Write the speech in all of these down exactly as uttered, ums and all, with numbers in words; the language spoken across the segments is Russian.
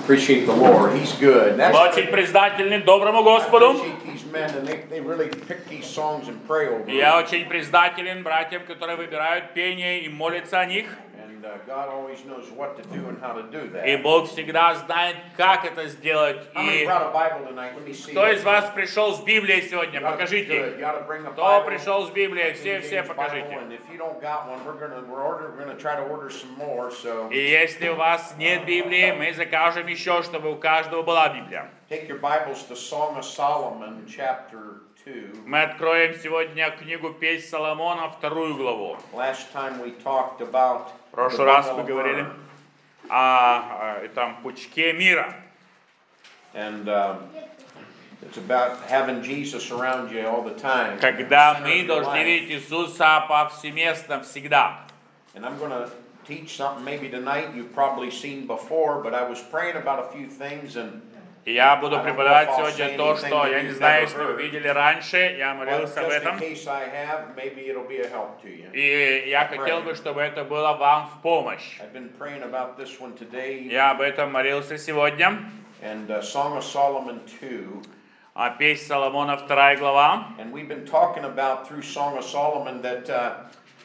Appreciate the Lord. He's good. That's Мы очень признательны доброму Господу. appreciate these men, and they, they really pick these songs and pray over И я them. очень признателен братьям, которые выбирают пение и молятся о них. And uh, God always knows what to do and how to do И that. Бог всегда знает, как это сделать. How many И brought a Bible tonight? Let me see. кто из вас пришел с Библией сегодня? You ought to- Покажите. good. You ought to bring a Кто Bible, пришел с Библией? King Все, все James Bible, покажите. and if you don't got one, we're gonna we're order we're gonna try to order some more. So И если у вас нет Библии, мы закажем еще, чтобы у каждого была Библия. take your Bibles to Song of Solomon, chapter two. Мы откроем сегодня книгу «Песнь Соломона», вторую главу. Last time we talked about В прошлый the раз bundle мы of говорили myrrh. о, о этом пучке мира. And um, it's about having Jesus around you all the time. Когда Center мы of your должны life. видеть Иисуса повсеместно всегда. And I'm going to teach something maybe tonight you've probably seen before, but I was praying about a few things, and И я буду преподавать сегодня то, что я не знаю, если вы видели раньше, я well, молился об just in этом. case I have, maybe it'll be a help to you. И я хотел бы, чтобы это было вам в помощь. I've been praying about this one today, Я об этом молился сегодня. and uh, Song of Solomon two. А Песнь Соломона, вторая глава. And we've been talking about through Song of Solomon that uh,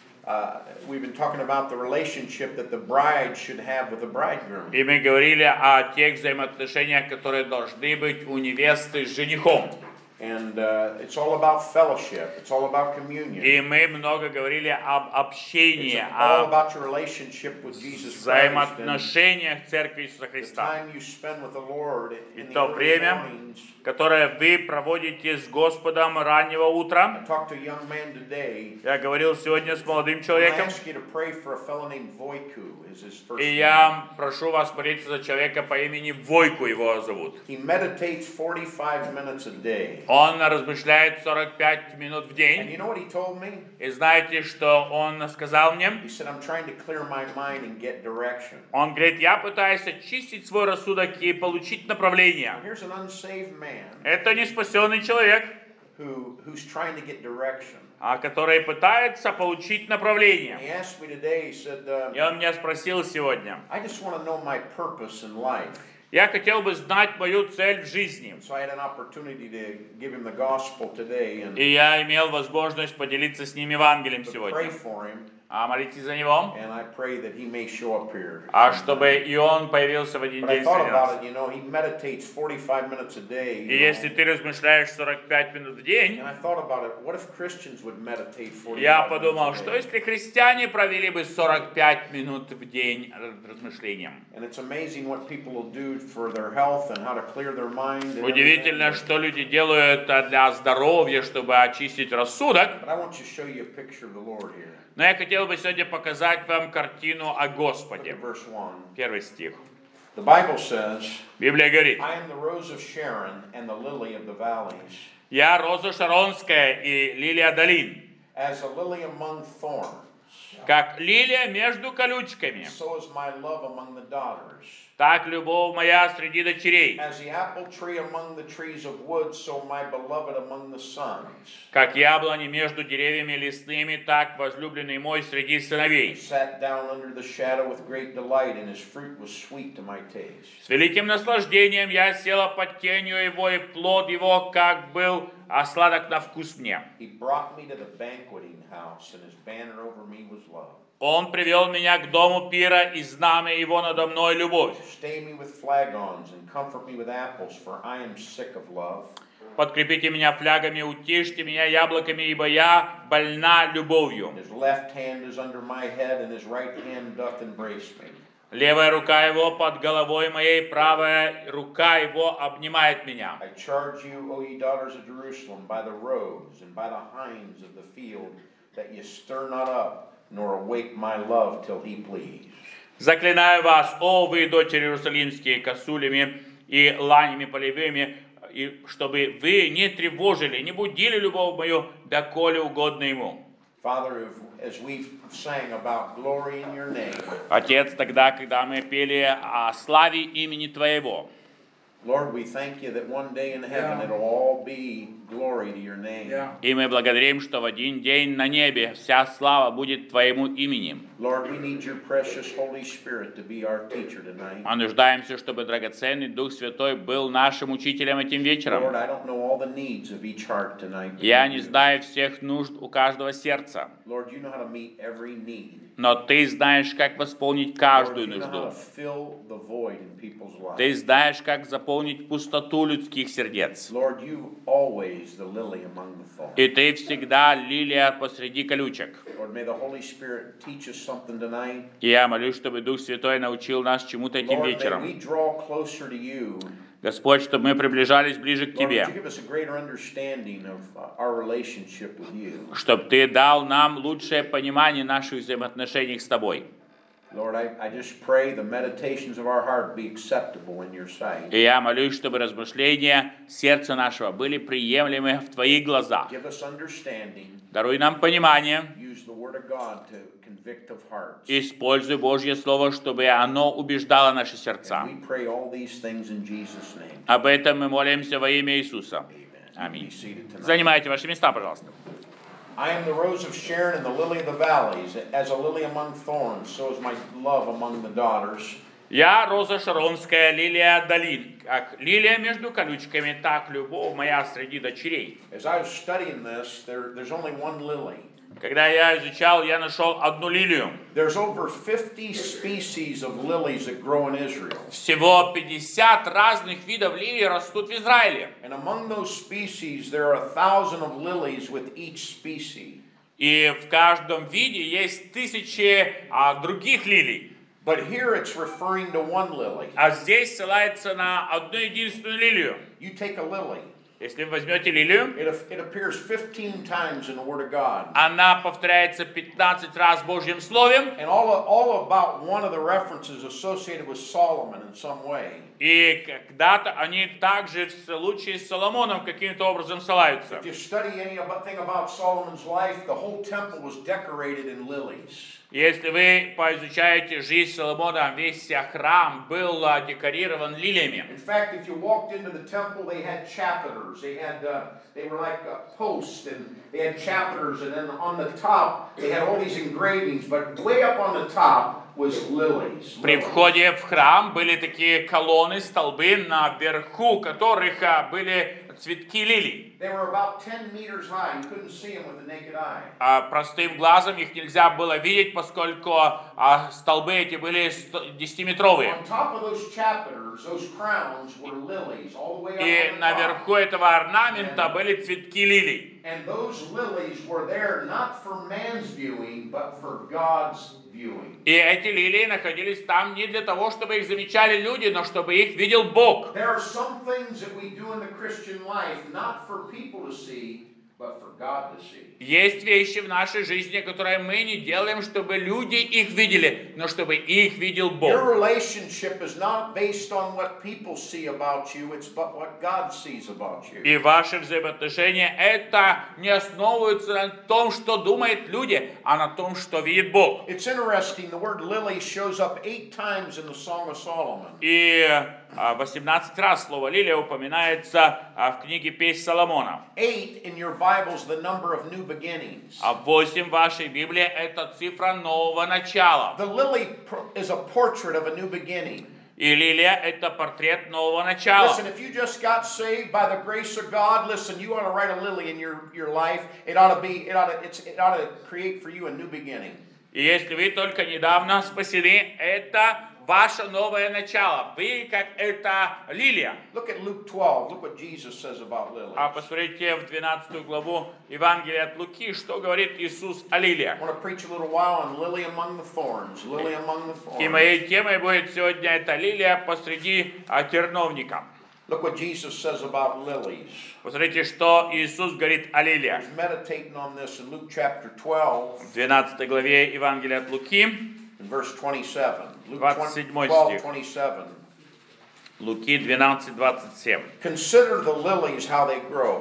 uh, we've been talking about the relationship that the bride should have with the bridegroom. И мы говорили о тех взаимоотношениях, которые должны быть у невесты с женихом. And uh, it's all about fellowship. It's all about communion. И мы много говорили об общении, It's all о about your relationship with Jesus Christ. And взаимоотношениях Церкви Иисуса the Христа, time you spend with the Lord И in the то early время, mornings. которое вы проводите с Господом раннего I утра. talked to a young man today. Я говорил сегодня с молодым I человеком, asked you to pray for a fellow named Voiku, is his first и name. я прошу вас молиться за человека по имени Войку, его зовут. He meditates forty-five minutes a day. Он размышляет сорок пять минут в And день. you know what he told me? И знаете, что он сказал мне? He said, I'm trying to clear my mind and get direction. Он говорит, я пытаюсь очистить свой рассудок и получить направление. Here's an unsaved man Это не спасенный человек, who, who's trying to get direction. а который пытается получить And направление. he asked me today, he said, uh, И он меня спросил сегодня. I just want to know my purpose in life. Я хотел бы знать мою цель в жизни. So I had an opportunity to give him the gospel today and И я имел возможность поделиться с ним Евангелием to pray сегодня. for him. А молитесь за него. And I pray that he may show up here. А чтобы и он появился в один But I день thought среди нас. about it, you know, he meditates forty-five minutes a day. И you если know. ты размышляешь сорок пять минут в день, And I thought about it, what if Christians would meditate я forty-five подумал, minutes a что day? если христиане провели бы сорок пять минут в день размышлением? And it's amazing what people will do for their health and how to clear their mind. and Удивительно, everything. что люди делают для здоровья, чтобы очистить рассудок. But I want to show you a picture of the Lord here. Но я хотел бы сегодня показать вам картину о Look Господе. at verse one. Первый стих. The Bible says, Библия говорит, I am the rose of Sharon and the lily of the valleys. «Я роза Шаронская и лилия долин, As a lily among thorns, как лилия между колючками, so is my love among the daughters. так любовь моя среди дочерей, As the apple tree among the trees of wood, so my beloved among the sons. как яблони между деревьями лесными, так возлюбленный мой среди He сыновей. sat down under the shadow with great delight, and his fruit was sweet to my taste. С великим наслаждением я села под тенью его, и плод его, как был, а сладок на вкус мне. He brought me to the banqueting house, and his banner over me was love. Он привел меня к дому пира, и знамя его надо мной любовь. Stay me with flagons, and comfort me with apples, for I am sick of love. Подкрепите меня флягами, утешьте меня яблоками, ибо я больна любовью. His left hand is under my head, and his right hand doth embrace me. Левая рука его под головой моей, правая рука его обнимает меня. I charge you, O ye daughters of Jerusalem, by the roes and by the hinds of the field, that ye stir not up, nor awake my love till he please. Заклинаю вас, о вы, дочери иерусалимские, косулями и ланями полевыми, и чтобы вы не тревожили, не будили любовь мою, доколе угодно ему. Father, as we sang about glory in your name, Отец, тогда, когда мы пели о славе имени Твоего, Lord, we thank you that one day in heaven it'll all be glory to your name. И мы благодарим, что в один день на небе вся слава будет Твоему имени. Lord, we need your precious Holy Spirit to be our teacher tonight. А нуждаемся, чтобы драгоценный Дух Святой был нашим учителем этим вечером. Lord, I don't know all the needs of each heart tonight. Я не знаю всех нужд у каждого сердца, Lord, you know how to meet every need. но Ты знаешь, как восполнить Lord, каждую you know how to нужду. fill the void in people's Ты lives. знаешь, как заполнить пустоту людских сердец. Lord, you always the lily among the thorns. И Ты всегда лилия посреди колючек. Lord, may the Holy Spirit teach us something tonight. И я молюсь, чтобы Дух Святой научил нас чему-то этим Lord, may вечером. we draw closer to you. Господь, чтобы мы приближались ближе к Lord, would you Тебе. give us a greater understanding of uh, our relationship with you. Чтобы Ты дал нам лучшее понимание наших взаимоотношений с Тобой. Lord, I, I just pray the meditations of our heart be acceptable in your sight. И я молюсь, чтобы размышления сердца нашего были приемлемы в Твоих глазах. Give us understanding. Даруй нам понимание. Use the Word of God to convict of hearts. Используй Божье Слово, чтобы оно убеждало наши сердца. And we pray all these things in Jesus' name. Об этом мы молимся во имя Иисуса. Amen. Аминь. Be seated tonight. Занимайте ваши места, пожалуйста. I am the rose of Sharon and the lily of the valleys. As a lily among thorns, so is my love among the daughters. Я роза шаронская, лилия долин. Как лилия между колючками, так любовь моя среди дочерей. As I was studying this, there, there's only one lily. Когда я изучал, я нашел одну лилию. There's over fifty species of lilies that grow in Israel. Всего пятьдесят разных видов лилий растут в Израиле. And among those species, there are a thousand of lilies with each species. И в каждом виде есть тысячи а, других лилий. But here it's referring to one lily. А здесь ссылается на одну единственную лилию. You take a lily. Если вы возьмете лилию, It, it appears fifteen times in the Word of God. она повторяется пятнадцать раз в Божьем Слове. And all, all about one of the references associated with Solomon in some way. И когда-то они также в случае с Соломоном каким-то образом ссылаются. If you study anything about Solomon's life, the whole temple was decorated in lilies. Если вы поизучаете жизнь Соломона, весь храм был декорирован лилиями. In fact, if you walked into the temple, they had chapiters. They had, uh, they were like uh, posts, and they had chapiters, and then on the top, they had all these engravings, but way up on the top was lilies. При входе в храм были такие колонны, столбы, наверху которых были цветки лилий. They were about ten meters high. You couldn't see them with the naked eye. А простым глазом их нельзя было видеть, поскольку а, столбы эти были десятиметровые. On top of those chapiters, those crowns were lilies all the way up И on the top. наверху этого орнамента были цветки лилий. And those lilies were there not for man's viewing, but for God's viewing. И эти лилии находились там не для того, чтобы их замечали люди, но чтобы их видел Бог. There are some things that we do in the Christian life not for people to see, but for God to see. Есть вещи в нашей жизни, которые мы не делаем, чтобы люди их видели, но чтобы их видел Your Бог. relationship is not based on what people see about you, it's but what God sees about you. И ваши взаимоотношения это не основываются на том, что думают люди, а на том, что видит Бог. It's interesting, the word lily shows up eight times in the Song of Solomon. И восемнадцать раз слово лилия упоминается в книге «Песнь Соломона». Eight in your Bibles, the number of new beginnings. А восемь в вашей Библии это цифра нового начала. The lily is a portrait of a new beginning. И лилия это портрет нового начала. Listen, if you just got saved by the grace of God, listen, you ought to write a lily in your, your life. It ought to be, it ought to, it's, it ought to create for you a new beginning. И если вы только недавно спасены, это ваше новое начало. Вы как эта лилия. Look at Luke twelve. Look what Jesus says about lilies. А посмотрите в двенадцатую главу Евангелия от Луки, что говорит Иисус о лилиях. I want to preach a little while on lily among the thorns. Lily among the thorns. И моей темой будет сегодня эта лилия посреди терновника. Look what Jesus says about lilies. Посмотрите, что Иисус говорит о лилиях. He's meditating on this in Luke chapter twelve, В двенадцатой главе Евангелия от Луки, in verse twenty-seven. Luke двадцать седьмой twelve, стих. twenty-seven. Луки двенадцать двадцать семь. Consider the lilies how they grow.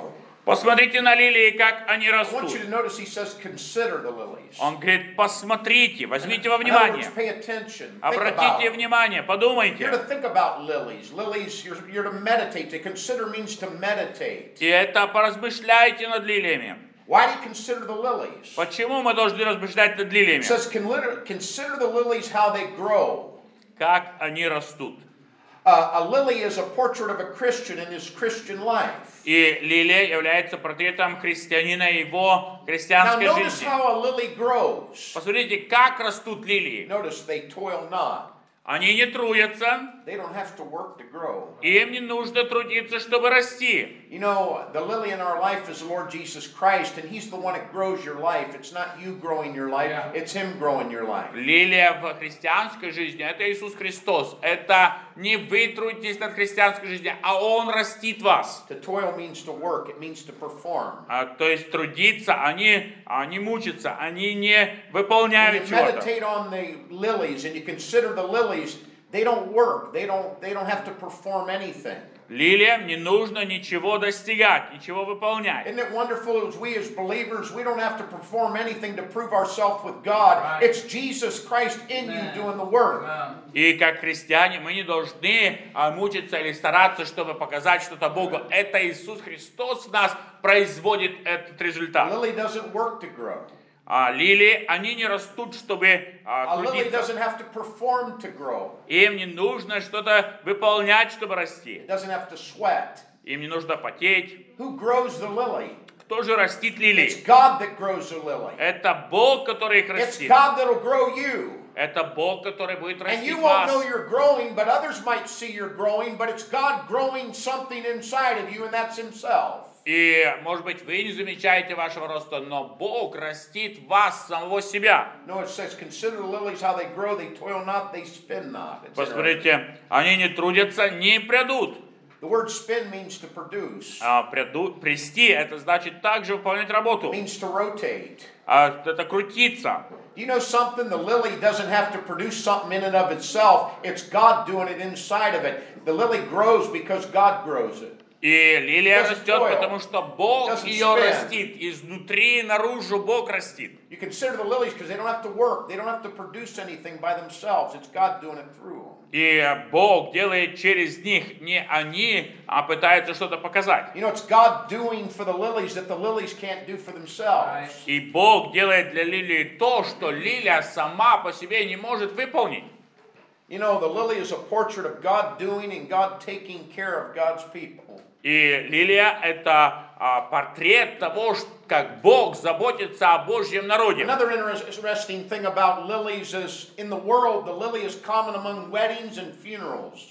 Посмотрите на лилии, как они I want you растут. to notice he says, consider the lilies. Он говорит, посмотрите, возьмите во In other words, внимание. pay attention. Think Обратите about. внимание, You're to подумайте. think about lilies. Lilies, you're, you're to meditate. To consider means to meditate. И это поразмышляйте над лилиями. Why do you consider the lilies? Почему мы должны размышлять над It лилиями? says, "Consider consider the lilies, how they grow." Как они растут. Uh, a lily is a portrait of a Christian in his Christian life. И лилия является портретом христианина и его Now христианской notice жизни. how a lily grows. Посмотрите, как растут лилии. Notice they toil not. Они не трудятся, They don't have to work to grow. им не нужно трудиться, чтобы расти. You know, the lily in our life is the Lord Jesus Christ, and He's the one that grows your life. It's not you growing your life, Yeah. it's Him growing your life. Лилия в христианской жизни – это Иисус Христос. Это не вы трудитесь над христианской жизнью, а Он растит вас. To toil means to work, it means to perform. А, то есть трудиться, они, они мучатся, они не When you выполняют чего-то. meditate on the lilies and you consider the lilies, they don't work, they don't, they don't have to perform anything. Лилиям не нужно ничего достигать, ничего выполнять. Isn't it wonderful as we as believers, we don't have to perform anything to prove ourselves with God. Right. It's Jesus Christ in you Amen. doing the work. Amen. И как христиане мы не должны а, мучиться или стараться, чтобы показать что-то Богу. Это Иисус Христос в нас производит этот A результат. lily doesn't work to grow. А лилии, они не растут, чтобы а, A lily трудиться. doesn't have to perform to grow. Им не нужно что-то выполнять, чтобы расти. It doesn't have to sweat. Им не нужно потеть. Who grows the lily? Кто же растит It's лилии? God that grows the lily. Это Бог, который их It's растит. God that'll grow you. Это Бог, который будет And растить you won't вас. know you're growing, but others might see you're growing, but it's God growing something inside of you, and that's Himself. И, может быть, вы не замечаете вашего роста, но Бог растит вас, самого себя. No, it says, consider the lilies, how they grow, they toil not, they spin not. It's interesting. Посмотрите, они не трудятся, не прядут. The word spin means to produce. А пряду, прясти, это значит также выполнять It работу. means to rotate. А это крутиться. Do you know something? The lily doesn't have to produce something in and of itself. It's God doing it inside of it. The lily grows because God grows it. И лилия Doesn't растет, toil. потому что Бог Doesn't ее spin. растит. Изнутри наружу Бог растит. You consider the lilies because they don't have to work. They don't have to produce anything by themselves. It's God doing it through them. И Бог делает через них, не они, а пытаются что-то показать. You know, it's God doing for the lilies that the lilies can't do for themselves. И Бог делает для лилии то, что лилия сама по себе не может выполнить. You know, the lily is a portrait of God doing and God taking care of God's people. И лилия – это а, портрет того, ш- как Бог заботится о Божьем народе. Another interesting thing about lilies is in the world, the lily is common among weddings and funerals.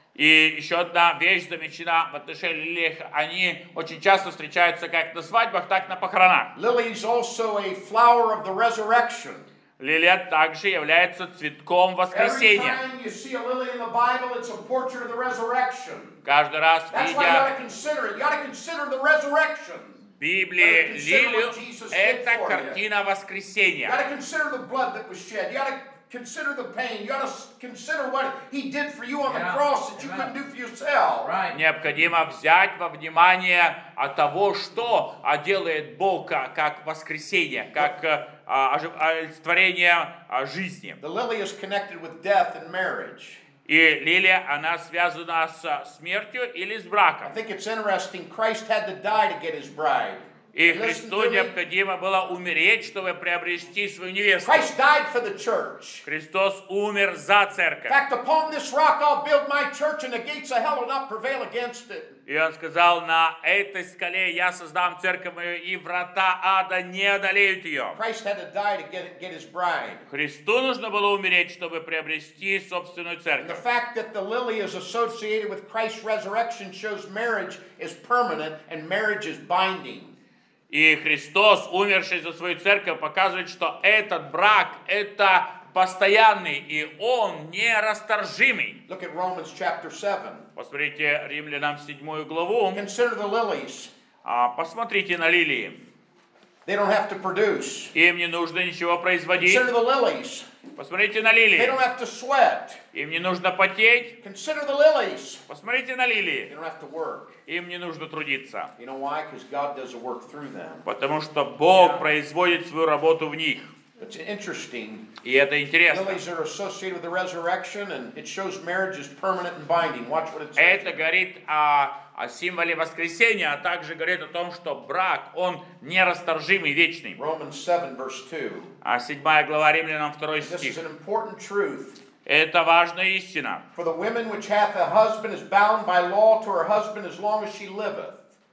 И еще одна вещь замечена в отношении лилий. Они очень часто встречаются как на свадьбах, так и на похоронах. Lily is also a flower of the resurrection. Лилия также является цветком Every воскресения. time you see a lily in the Bible, it's a portrait of the resurrection. Каждый раз, That's why you got to видя consider it. You got to consider the resurrection. в Библии лилию, Jesus did это for you. картина You got воскресения. to consider the blood that was shed. You got to consider the pain. You got to consider what He did for you on the Yeah. cross that you Amen. couldn't do for yourself. Right. Необходимо взять во внимание от того, что а, делает Бог а, как воскресение, как а, а, ожи- олицетворение а, жизни. The lily is connected with death and marriage. И лилия, она связана с смертью или с I браком. think it's interesting. Christ had to die to get His bride. И Listen Христу to me. необходимо было умереть, чтобы приобрести свою невесту. Christ died for the church. Христос умер за In церковь. fact, upon this rock I'll build my church, and the gates of hell will not prevail against it. И он сказал, на этой скале я создам церковь мою, и врата ада не одолеют ее. Christ had to die to get, get His bride. Христу нужно было умереть, чтобы приобрести собственную And the церковь. fact that the lily is associated with Christ's resurrection shows marriage is permanent and marriage is binding. И Христос, умерший за свою церковь, показывает, что этот брак – это постоянный, и он нерасторжимый. Look at Romans chapter seven. Посмотрите Римлянам седьмую главу. Consider the lilies. А, Посмотрите на лилии. They don't have to produce. Им не нужно ничего производить. Consider the lilies. Посмотрите на They лилии. don't have to sweat. Им не нужно потеть. Consider the lilies. Посмотрите на They лилии. don't have to work. Им не нужно трудиться. You know why? Because God does the work through them. Потому что Бог производит свою работу в них. It's interesting. И это интересно. Lilies are associated with the resurrection, and it shows marriage is permanent and binding. Watch what it says. Это говорит о, о символе воскресения, а также говорит о том, что брак, он нерасторжимый, вечный. Romans seven, verse two. А седьмая глава Римлянам второй This стих. is an important truth. Это важная истина. For the woman which hath a husband is bound by law to her husband as long as she liveth.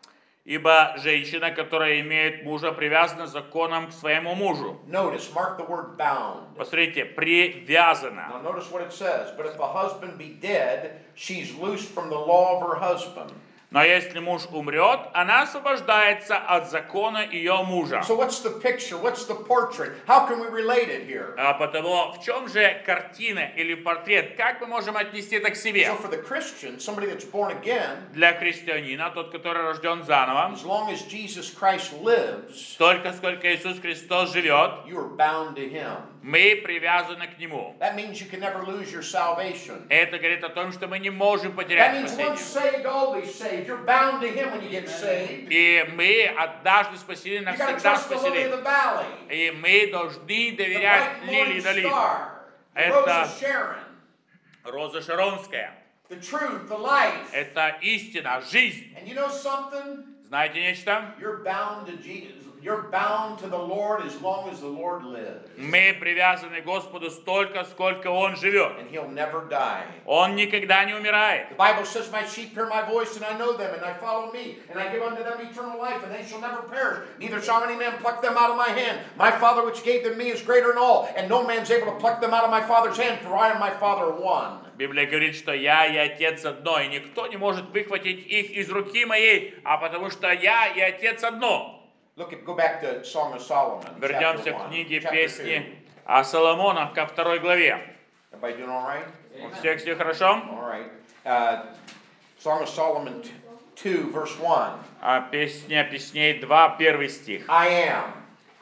Ибо женщина, которая имеет мужа, привязана законом к своему мужу. Notice, mark the word bound. Посмотрите, привязана. Now notice what it says. But if a husband be dead, she's loosed from the law of her husband. Но если муж умрет, она освобождается от закона ее мужа. So what's the picture? What's the portrait? How can we relate it here? А потому в чем же картина или портрет? Как мы можем отнести это к себе? So for the Christian, somebody that's born again, Для христианина, тот, который рожден заново, as long as Jesus Christ lives, столько, сколько Иисус Христос живет, you are bound to Him. мы привязаны к Нему. That means you can never lose your salvation. Это говорит о том, что мы не можем That потерять means once спасение. saved, always saved. You're bound to Him when you get saved. И мы однажды спасены, You gotta навсегда trust the lily of спасены. the valley, И мы должны the доверять bright лилии morning долины. star, the rose Это of Sharon, Роза Шаронская. the truth, the life. Это истина, жизнь. And you know something? Знаете нечто? You're bound to Jesus. You're bound to the Lord as long as the Lord lives. Мы привязаны к Господу столько, сколько Он живет. And He'll never die. Он никогда не умирает. The Bible says, my sheep hear my voice, and I know them, and I follow me, and I give unto them eternal life, and they shall never perish. Neither shall any man pluck them out of my hand. My Father which gave them me is greater than all, and no man's able to pluck them out of my Father's hand, for I and my Father are one. Библия говорит, что я и Отец одно, и никто не может выхватить их из руки моей, а потому что я и Отец одно. Look at, go back to Song of Solomon. Вернемся chapter к one, книге chapter песни two. о Соломонах, ко второй главе. Everybody doing all right? У всех все хорошо? All right. Uh, Song of Solomon two, verse one. А Песня песней два, первый стих. I am.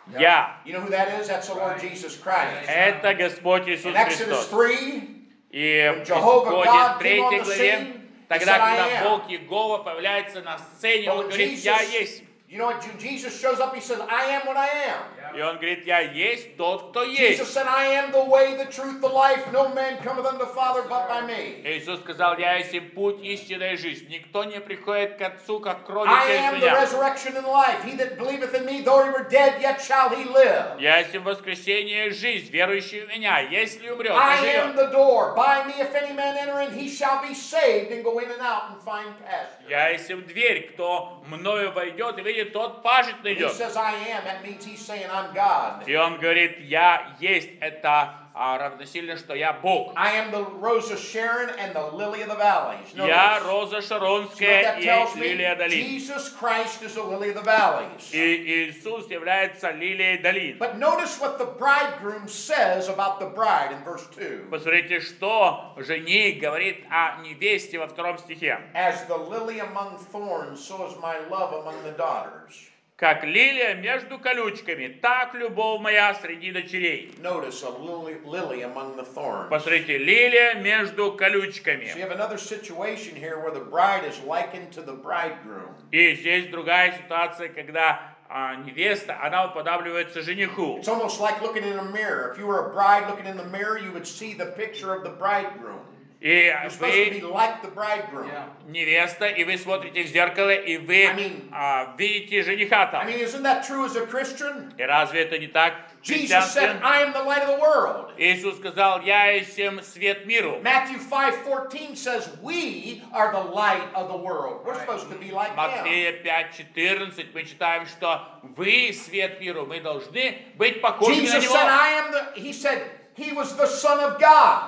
Я. You know who that is? That's the Lord Jesus Christ. Это Господь Иисус In Exodus Христос. three, И в Jehovah Исходе God came on третьей the главе, scene, тогда, he said, "I когда am." Бог Иегова появляется на сцене, But Он when говорит, Jesus- я есть. You know what? Jesus shows up, he says, I am what I am. И Он говорит, я есть тот, кто Jesus есть. said, I am the way, the truth, the life. No man cometh unto the Father but by me. Иисус сказал, я есть и путь, истина и жизнь. Никто не приходит к Отцу, как кроме I через am the меня. resurrection and life. He that believeth in me, though he were dead, yet shall he live. Я есть и воскресение и жизнь, верующий в меня. Если умрет, I то am живет. the door. By me, if any man enter in, he shall be saved and go in and out and find pasture. Я есть и в дверь. Кто мною войдет и видит, тот пажит When he найдет. says I am, that means he's saying I'm God. И Он говорит, я есть. Это а, равносильно, что я Бог. I am the rose of Sharon and the lily of the valleys. Я Notice. Роза You know what Шаронская that tells и me? лилия долин. Jesus Christ is the lily of the valleys. И Иисус является лилией долин. But notice what the bridegroom says about the bride in verse two. Посмотрите, что жених говорит о невесте во втором стихе. As the lily among thorns, so is my love among the daughters. Как лилия между колючками, так любовь моя среди дочерей. Notice a lily, lily among the thorns. Посмотрите, лилия между So you колючками. have another situation here where the bride is likened to the bridegroom. И здесь другая ситуация, когда а, невеста, она уподобляется жениху. It's almost like looking in a mirror. If you were a bride looking in the mirror, you would see the picture of the bridegroom. И You're supposed to be вы like the bridegroom. невеста, и вы смотрите в зеркало, и вы I mean- а, видите жениха I там. mean, isn't that true as a Christian? И разве это не так? в Jesus said, христианстве? I am the light of the world. Иисус сказал, я есть всем свет миру. Matthew five fourteen says, we are the light of the world. We're supposed to be like him. Матфея пять четырнадцать мы читаем, что вы свет миру, мы должны быть похожими на Jesus said, Него. I am the, he said, he was the Son of God.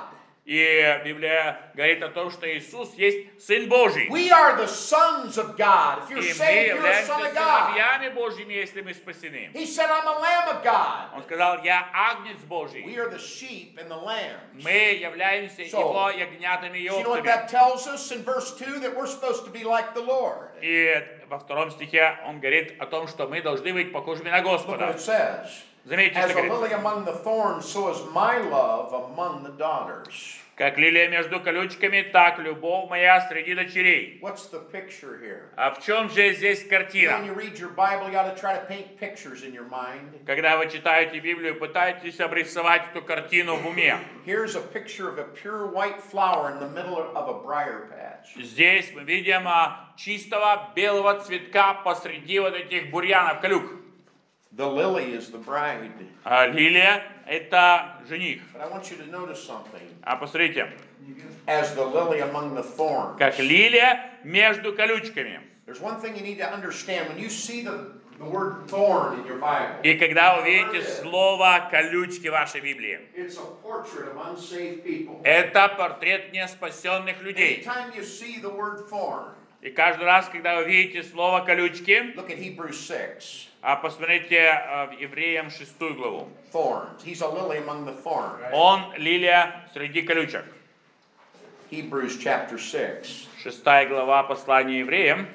И Библия говорит о том, что Иисус есть Сын Божий. We are the sons of God. If И you're мы saved, you're a являемся son of God. сыновьями Божьими, если мы спасены. He said, I'm a lamb of God. Он сказал, я агнец We Божий. are the sheep and the lambs. Мы являемся So, Его ягнятами и You know what овцами. that tells us in verse two? That we're supposed to be like the Lord. И во втором стихе он говорит о том, что мы должны быть похожими на Look what Господа. it says. Заметьте, As что a lily говорится. among the thorns, so is my love among the daughters. Как лилия между колючками, так любовь моя среди дочерей. What's the picture here? А в чем же здесь When картина? you read your Bible, you ought to try to paint pictures in your mind. Когда вы читаете Библию, пытайтесь обрисовать эту картину в уме. Here's a picture of a pure white flower in the middle of a briar patch. Здесь мы видим а, чистого белого цветка посреди вот этих бурьянов, колюк. The lily is the bride. А лилия – это жених. But I want you to notice something. А посмотрите, As the lily among the thorns. как лилия между колючками. There's one thing you need to understand. When you see the, the word thorn in your Bible, И когда вы видите слово «колючки» в вашей Библии, it's a portrait of unsaved people. это портрет неспасенных людей. Anytime you see the word thorn, И каждый раз, когда вы видите слово «колючки», look at Hebrews six. а посмотрите а, в Евреям шестую главу. Thorns. He's a lily among the thorns. Он лилия среди колючек. Hebrews chapter six. Шестая глава послания Евреям.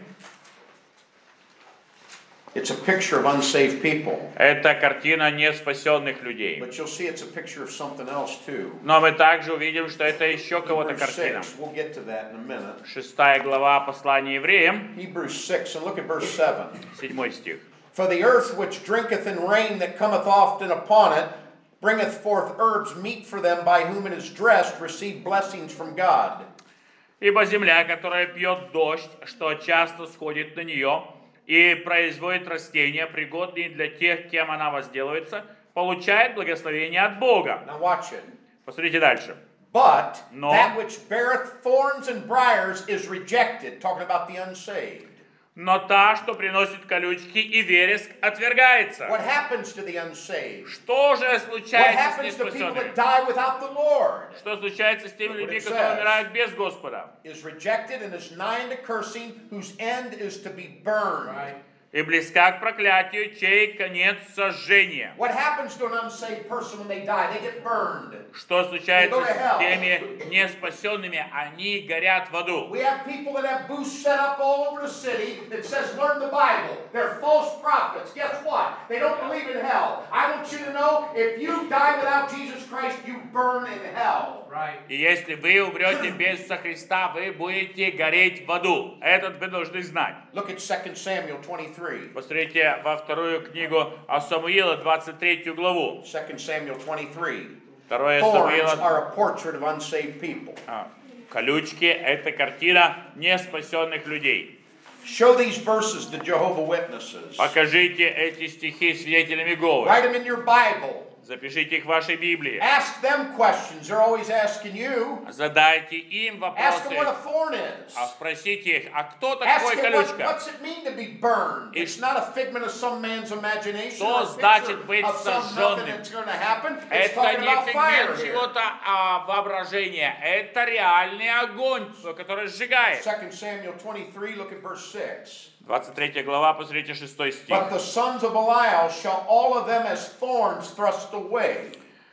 It's a picture of unsaved people. Это картина неспасенных людей. But you'll see it's a picture of something else too. Но мы также увидим, что это еще кого-то Hebrews картина. six. We'll get to that in a minute. Шестая глава послания Евреям, Hebrews six, and look at verse seven. седьмой стих. For the earth which drinketh in rain that cometh often upon it, bringeth forth herbs meet for them by whom it is dressed, receive blessings from God. Ибо земля, которая пьет дождь, что часто сходит на нее, и производит растения, пригодные для тех, кем она возделывается, получает благословение от Бога. Now watch it. Посмотрите дальше. But No. that which beareth thorns and briars is rejected. Talking about the unsaved. Но та, что приносит колючки и вереск, отвергается. What happens to the unsaved? Что же What случается с happens to people неспасенными? that die without the Lord? Что случается с теми Look what людьми, it которые says. умирают без Господа? Is rejected and is nigh unto cursing, whose end is to be burned. И близка к проклятию, чей конец сожжения. What happens to an unsaved person when they die? They get burned. Что случается They go to hell. с теми неспасенными? Они горят в аду. We have people that have booths set up all over the city that says learn the Bible. They're false prophets. Guess what? They don't believe in hell. I want you to know if you die without Jesus Christ, you burn in hell. И если вы умрете без Иисуса Христа, вы будете гореть в аду. Это вы должны знать. Look at Second Samuel twenty-three. Посмотрите во вторую книгу о Самуила, двадцать третью главу. Second Samuel twenty-three. Второе Thorns Самуила. are a portrait of unsaved people. А, колючки – это картина неспасенных людей. Show these verses to Jehovah Witnesses. Покажите эти стихи свидетелям Иеговы. Write them in your Bible. Запишите их в вашей Библии. Ask them questions. They're always asking you. Задайте им Ask them what a вопросы. thorn is. А спросите их, а кто Ask такой him what, колючка? what's it mean to be burned. И It's not a figment of some man's imagination. что Or a значит picture быть of some nothing сожженным? that's going to happen. It's Это talking не about fire фигмент here. чего-то а, воображения. Это реальный огонь, который сжигает. Second Samuel twenty-three, look at verse six. двадцать третья глава, посмотрите шестой стих. But the sons of Belial shall all of them as thorns thrust away.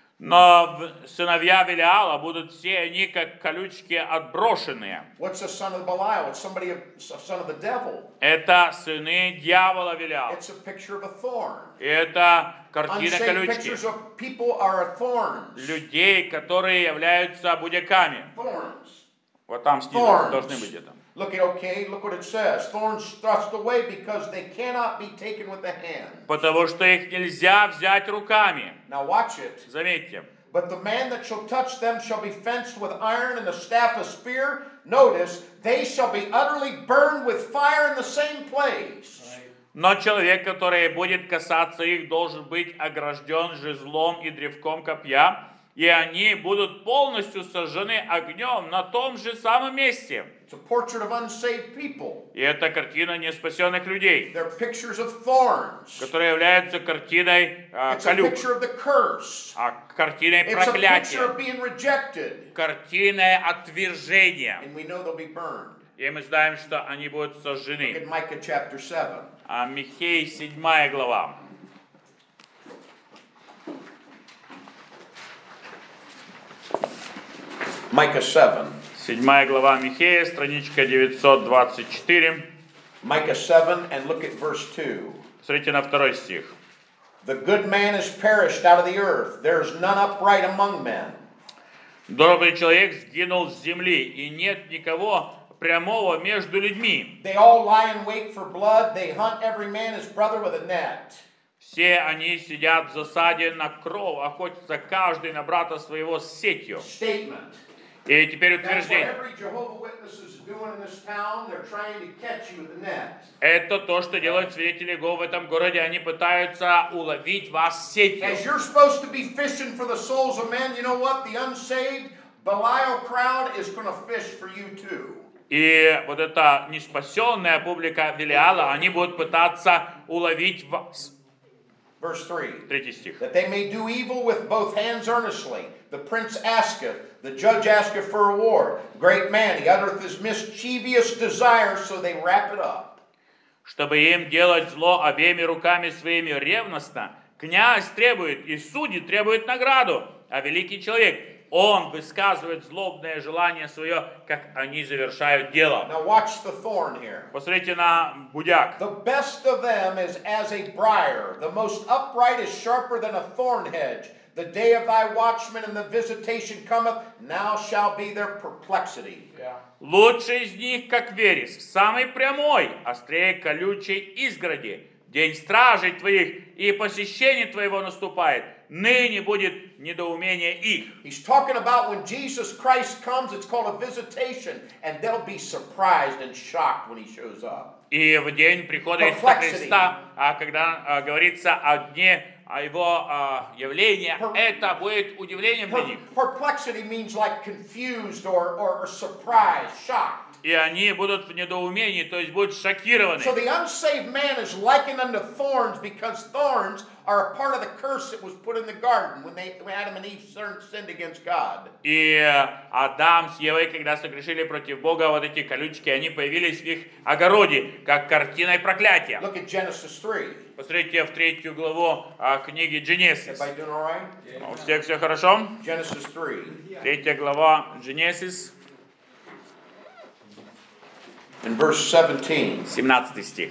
Но в- сыновья Велиала будут все они, как колючки отброшенные. What's a son of Belial? It's somebody, a son of the devil. Это сыны дьявола Велиала. It's a picture of a thorn. И это картина Unsaved колючки. pictures of people are thorns. Людей, которые являются будяками. Thorns. Вот там снизу Thorns. должны быть это. Look at, okay, look what it says. Thorns thrust away because they cannot be taken with the hand. Потому что их нельзя взять руками. Now watch it. Заметьте. But the man that shall touch them shall be fenced with iron and a staff of spear. Notice, they shall be utterly burned with fire in the same place. Но человек, который будет касаться их, должен быть огражден жезлом и древком копья, и они будут полностью сожжены огнем на том же самом месте. It's a portrait of unsaved people. И это картина неспасенных людей, They're pictures of thorns. которая является картиной а, It's a колюк, picture of the curse. а, картиной It's a picture проклятия, of being rejected. картиной отвержения. And we know they'll be burned. И мы знаем, что они будут Look сожжены. at Micah chapter seven. А Михей, седьмая глава. Micah seven. Седьмая глава Михея, страничка девятьсот двадцать четыре. Micah seven, and look at verse two. Смотрите на второй стих. The good man is perished out of the earth. There is none upright among men. Добрый человек сгинул с земли, и нет никого прямого между людьми. They all lie in wait for blood. They hunt every man his brother with a net. Все они sидят в засаде на кровь, охотятся каждый на брата своего с сетью. Statement. И теперь That's what утверждение. every Jehovah's Witness is doing in this town. They're trying to catch you with a net. Это то, что делают свидетели Иеговы в этом городе. Они пытаются уловить вас сетью. As you're supposed to be fishing for the souls of men, you know what? The unsaved Belial crowd is going to fish for you too. И вот эта неспасенная публика Велиала, они будут пытаться уловить вас. Verse three. Третий стих. That they may do evil with both hands earnestly. The prince asketh, the judge asketh for reward. Great man, he uttereth his mischievous desires, so they wrap it up. Чтобы им делать зло обеими руками своими ревностно, князь требует, и судьи требуют награду, а великий человек, он высказывает злобное желание свое, как они завершают дело. Now watch the thorn here. Посмотрите на будяк. The best of them is as a briar. The most upright is sharper than a thorn hedge. The day of thy watchman and the visitation cometh, now shall be their perplexity. Лучший из них, как вереск, самый прямой, острее колючей изгороди. День стражей твоих и посещение твоего наступает. Ныне будет недоумение их. He's talking about when Jesus Christ comes, it's called a visitation, and they'll be surprised and shocked when he shows up. И в день прихода Иисуса Христа, а когда а, говорится о дне о его а, явлении, это будет удивлением для них. Perplexity means like confused or, or, or surprised, shocked. И они будут в недоумении, то есть будут шокированы. So the unsaved man is likened unto thorns because thorns are a part of the curse that was put in the garden when they when Adam and Eve sinned against God. И Адам с Евой, когда согрешили против Бога, вот эти колючки, они появились в их огороде, как картиной проклятия. Look at Genesis three. Посмотрите в третью главу а, книги Genesis. Everybody doing all right? У всех все хорошо? Genesis three. Третья глава Genesis. In verse seventeen. семнадцатый стих.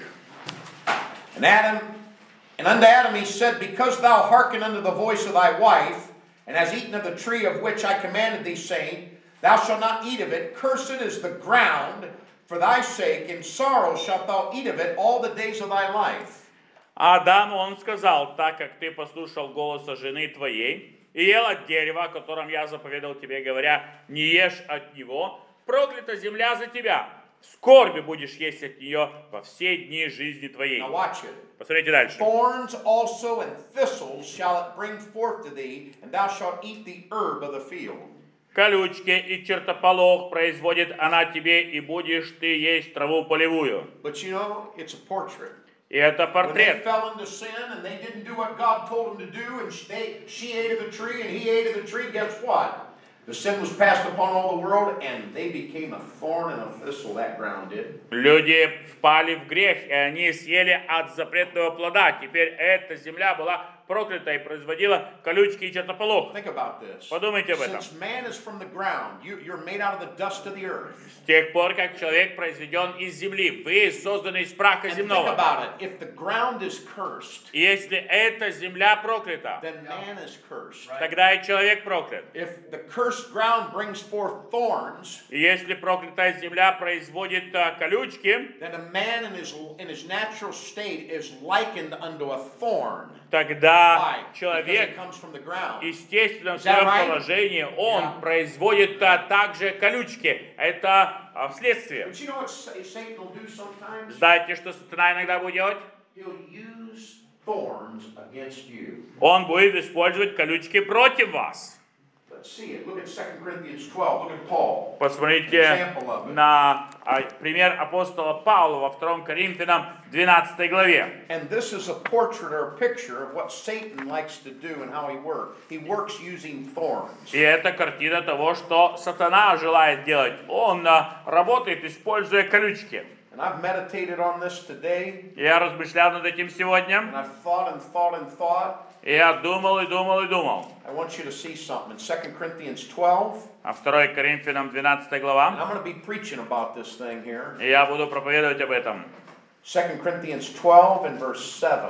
And Adam, and unto Adam he said, because thou hearken unto the voice of thy wife, and hast eaten of the tree of which I commanded thee, saying, thou shalt not eat of it, cursed is the ground for thy sake, in sorrow shalt thou eat of it all the days of thy life. Адаму он сказал, так как ты послушал голоса жены твоей, и ел от дерева, о котором я заповедал тебе, говоря, не ешь от него, проклята земля за тебя. Скорби будешь есть от нее во все дни жизни твоей. Now watch it. Посмотрите дальше. Thorns also and thistles shall it bring forth to thee, and thou shalt eat the herb of the field. Колючки и чертополох производит она тебе, и будешь ты есть траву полевую. But you know, it's a portrait. И это When they портрет. fell into sin and they didn't do what God told them to do, and they, she ate of the tree and he ate of the tree, guess what? The sin was passed upon all the world, and they became a thorn and a thistle, that ground did. Люди впали в грех, и они съели от запретного плода. Теперь эта земля была проклята и производила колючки и чертополох. Think about this. Подумайте об этом. Since man is from the ground, you, you're made out of the dust of the earth. С тех пор, как человек произведен из земли, вы созданы из праха And think земного. about it. If the ground is cursed, И если эта земля проклята, then man is cursed. тогда и человек проклят. If the cursed ground brings forth thorns, И если проклятая земля производит а, колючки, then a man in his, in his natural state is likened unto a thorn. тогда Why? Because человек it comes from the ground. естественно, в Is that своем right? положении, он Yeah. производит а, также колючки. Это а, вследствие. But you know what Sa- Satan will do sometimes? Знаете, что сатана иногда будет делать? He'll use thorns against you. Он будет использовать колючки против вас. Let's see it. Look at Second Corinthians twelve. Look at Paul. Посмотрите Example of it. на а, пример апостола Павла во втором Коринфянам двенадцатой главе. And this is a portrait or a picture of what Satan likes to do and how he works. He works using thorns. И это картина того, что сатана желает делать. Он а, работает, используя колючки. And I've meditated on this today, Я размышлял над этим and сегодня. I've thought and thought and thought. И я думал и думал и думал. I want you to see something in Second Corinthians twelve. А второй Коринфянам двенадцатая And глава. I'm going to be preaching about this thing here. И я буду проповедовать об этом. Second Corinthians twelve and verse seven.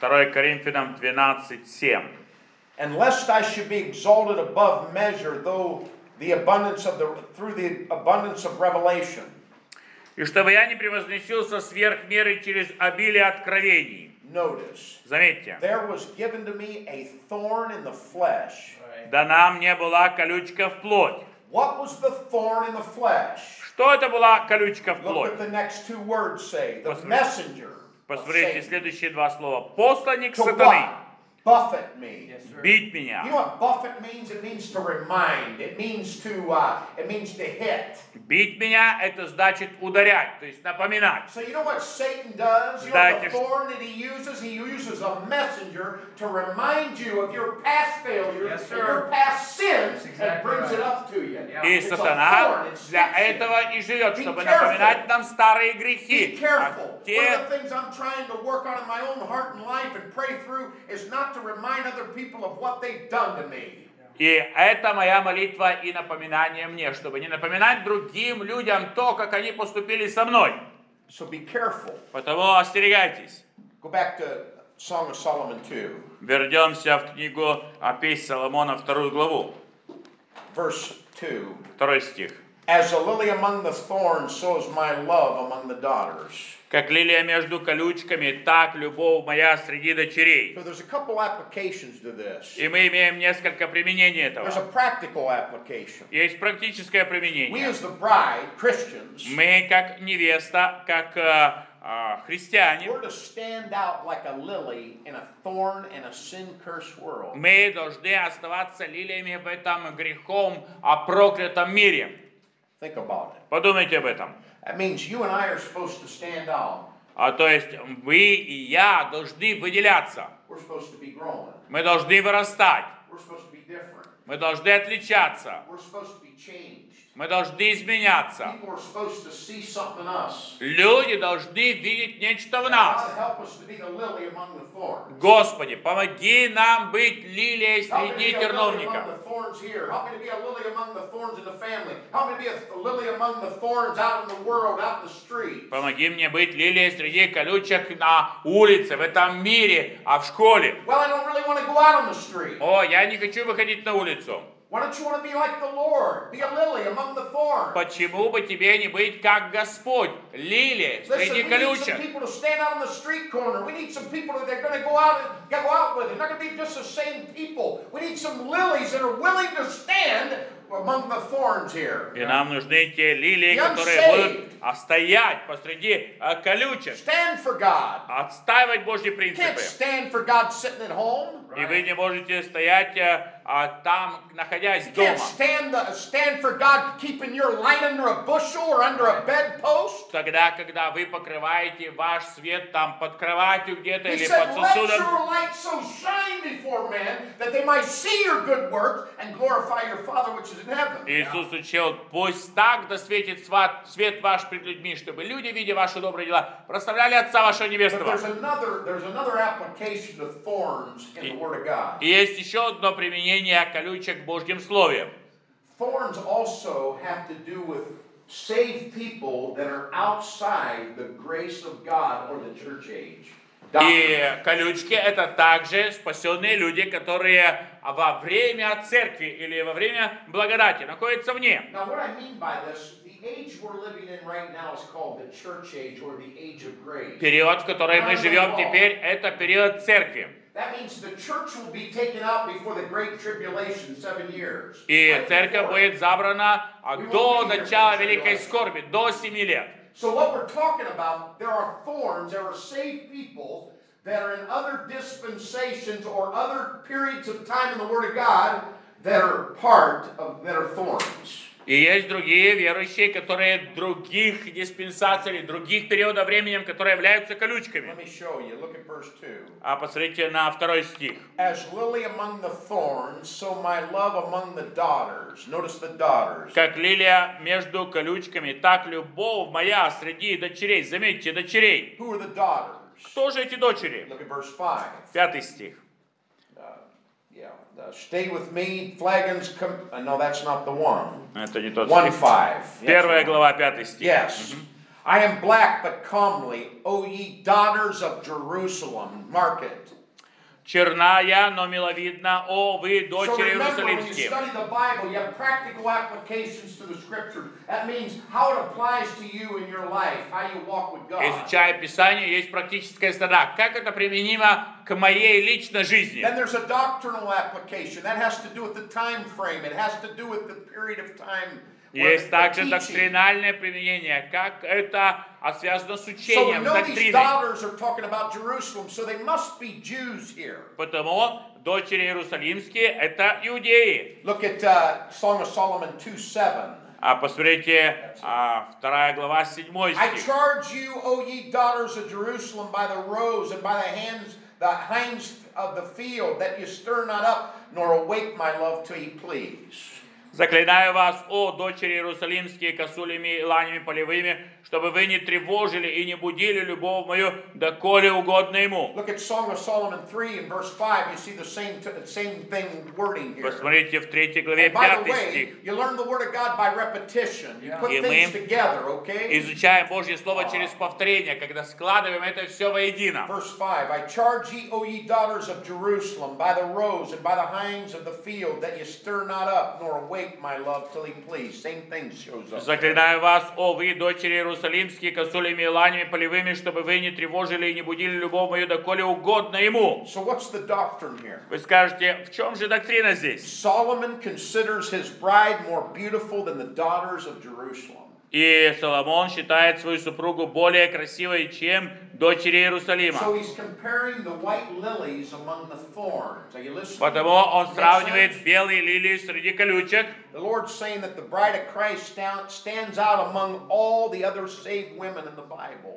второе Коринфянам двенадцать семь. And lest I should be exalted above measure, though the abundance of the through the abundance of revelation. И чтобы я не превозносился сверх меры через обилие откровений. Notice. Заметьте. There was given to me a thorn in the flesh. Дана мне была колючка в плоть. What was the thorn in the flesh? Что это была колючка в Look плоть? what the next two words say. The Посмотрите. messenger. of Посмотрите Satan. следующие два слова. Посланник To сатаны. what? Buffet me. Бить You меня. know what buffet means? It means to remind. It means to. Uh, it means to hit. Бить меня это значит ударять, то есть напоминать. So you know what Satan does? You know Знаете, the thorn that he uses? He uses a messenger to remind you of your past failures Yes, and sir. your past sins That's and exactly brings it right. up to you. Yeah. И It's a сатана thorn, it для sticks you. этого и живет, Be чтобы careful. напоминать нам старые Be грехи. careful. А One те, of the things I'm trying to work on in my own heart and life and pray through is not to remind other people of what they've done to me. и это моя молитва и напоминание мне, чтобы не напоминать другим людям то, как они поступили со мной. So be careful. Потому остерегайтесь. Go back to Song of Solomon two, Вернемся в книгу о песнь Соломона, вторую главу, verse two. второй стих. As a lily among the thorns, so is my love among the daughters. Как лилия между колючками, так любовь моя среди дочерей. So there's a couple applications to this. И мы имеем несколько применений этого. There's a practical application. Есть практическое We применение. as the bride, Christians, Мы, как невеста, как э, э, христиане, we're to stand out like a lily in a thorn and a sin-cursed world. мы должны оставаться лилиями в этом грехом, о проклятом мире. Think about it. Подумайте об этом. That means you and I are supposed to stand out. А то есть вы и я должны выделяться. We're supposed to be growing. Мы должны вырастать. We're supposed to be different. Мы должны отличаться. We're supposed to be changed. Мы должны изменяться. People are supposed to see something in us. Люди должны видеть нечто в нас. God, help us to be the lily among the thorns. Господи, помоги нам быть лилией Help me to среди be a lily терновников. among the thorns here. Help me to be a lily among the thorns in the family. Help me to be a lily among the thorns out in the world, out in the street. Помоги мне быть лилией среди колючек на улице, в этом мире, а в школе. Well, I don't really want to go out on the street. О, я не хочу выходить на улицу. Why don't you want to be like the Lord? Be a lily among the thorns. Почему бы тебе не быть как Господь, лилия Listen, среди we need some колючек? people to stand out on the street corner. We need some people that they're going to go out and go out with. They're not going to be just the same people. We need some lilies that are willing to stand among the thorns here. И нам нужны те лилии, The которые unsaved. будут а, стоять посреди а, колючек, Stand for God. отстаивать Божьи You can't принципы. stand for God sitting at home. И вы не можете стоять а, а, там, находясь You дома. can't stand, the, stand for God keeping your light under a bushel or under a bedpost. Тогда, когда вы покрываете ваш свет там под кроватью где-то He или said, под let сосудом, your light so shine before men that they might see your good works and glorify your Father which is in heaven. Иисус учил, пусть так да светит сват- свет ваш пред людьми, чтобы люди, видя ваши добрые дела, прославляли Отца вашего But Небесного. there's another, there's another application of thorns in the Word of God. И есть еще одно применение колючек в Божьем Слове. Thorns also have to do with saved people that are outside the grace of God or the church age. И колючки это также спасенные люди, которые во время церкви или во время благодати находятся вне. Now, what I mean by this, the age we're living in right now is called the church age or the age of grace. Период, в который мы живем теперь, это период церкви. That means the church will be taken out before the great tribulation, seven years. И Right церковь before. будет забрана а, до начала Великой Скорби, до семи лет. So what we're talking about, there are thorns, there are saved people that are in other dispensations or other periods of time in the Word of God that are part of, that are thorns. И есть другие верующие, которые других диспенсаций, других периодов времени, которые являются колючками. Let me show you. Look at verse two. А посмотрите на второй стих. As lily among the thorns, so my love among the daughters. Notice the daughters. Как лилия между колючками, так любовь моя среди дочерей. Заметьте, дочерей. Who are the daughters? Кто же эти дочери? Look at verse five. Пятый стих. Yeah, uh, stay with me, flagons come. Uh, no, that's not the one. Это не тот One стих. five. Первая глава, пятый стих. Yes. I am black but comely, O ye daughters of Jerusalem. Mark it. Черная, но миловидна, о вы, So дочери remember, when you Иерусалимские. study the Bible, you have practical applications to the Scriptures. That means how it applies to you in your life, how you walk with God. Изучая Писание, есть практическая сторона. Как это применимо к моей личной жизни? Then there's a doctrinal application. That has to do with the time frame. It has to do with the period of time. Есть также доктринальное применение, как это связано с So we учением, с know these доктриной. daughters are talking about Jerusalem, so they must be Jews here. Потому дочери Иерусалимские – это иудеи. Look at uh, Song of Solomon two seven. А посмотрите, а, вторая глава, седьмой I стих. charge you, O ye daughters of Jerusalem, by the roes and by the hands, the hinds of the field, that you stir not up, nor awake my love till ye please. Заклинаю вас, о дочери Иерусалимские, косулями и ланями полевыми, чтобы вы не тревожили и не будили любовь мою, доколе угодно ему. Look at Song of Solomon three and verse five. You see the same t- same thing wording here. Посмотрите в третьей главе, And by the пятый way, стих. you learn the Word of God by repetition. You put И things мы together, okay? Изучаем Божье Слово через повторение, когда складываем это все воедино. Verse five. I charge ye, O ye daughters of Jerusalem, by the roes and by the hinds of the field, that ye stir not up, nor awake my love till he please. Same thing shows up. Заклинаю вас, о вы, дочери Иерусалимские, косулями и ланями полевыми, чтобы вы не тревожили и не будили любовь мою, доколе угодно ему. So what's the doctrine here? Вы скажете, в чем же доктрина здесь? Solomon considers his bride more beautiful than the daughters of Jerusalem. И Соломон считает свою супругу более красивой, чем дочери Иерусалима. So he's comparing the white lilies among the thorns. Are you listening? Потому он Makes сравнивает sense? белые лилии среди колючек. The Lord's saying that the bride of Christ stand- stands out among all the other saved women in the Bible.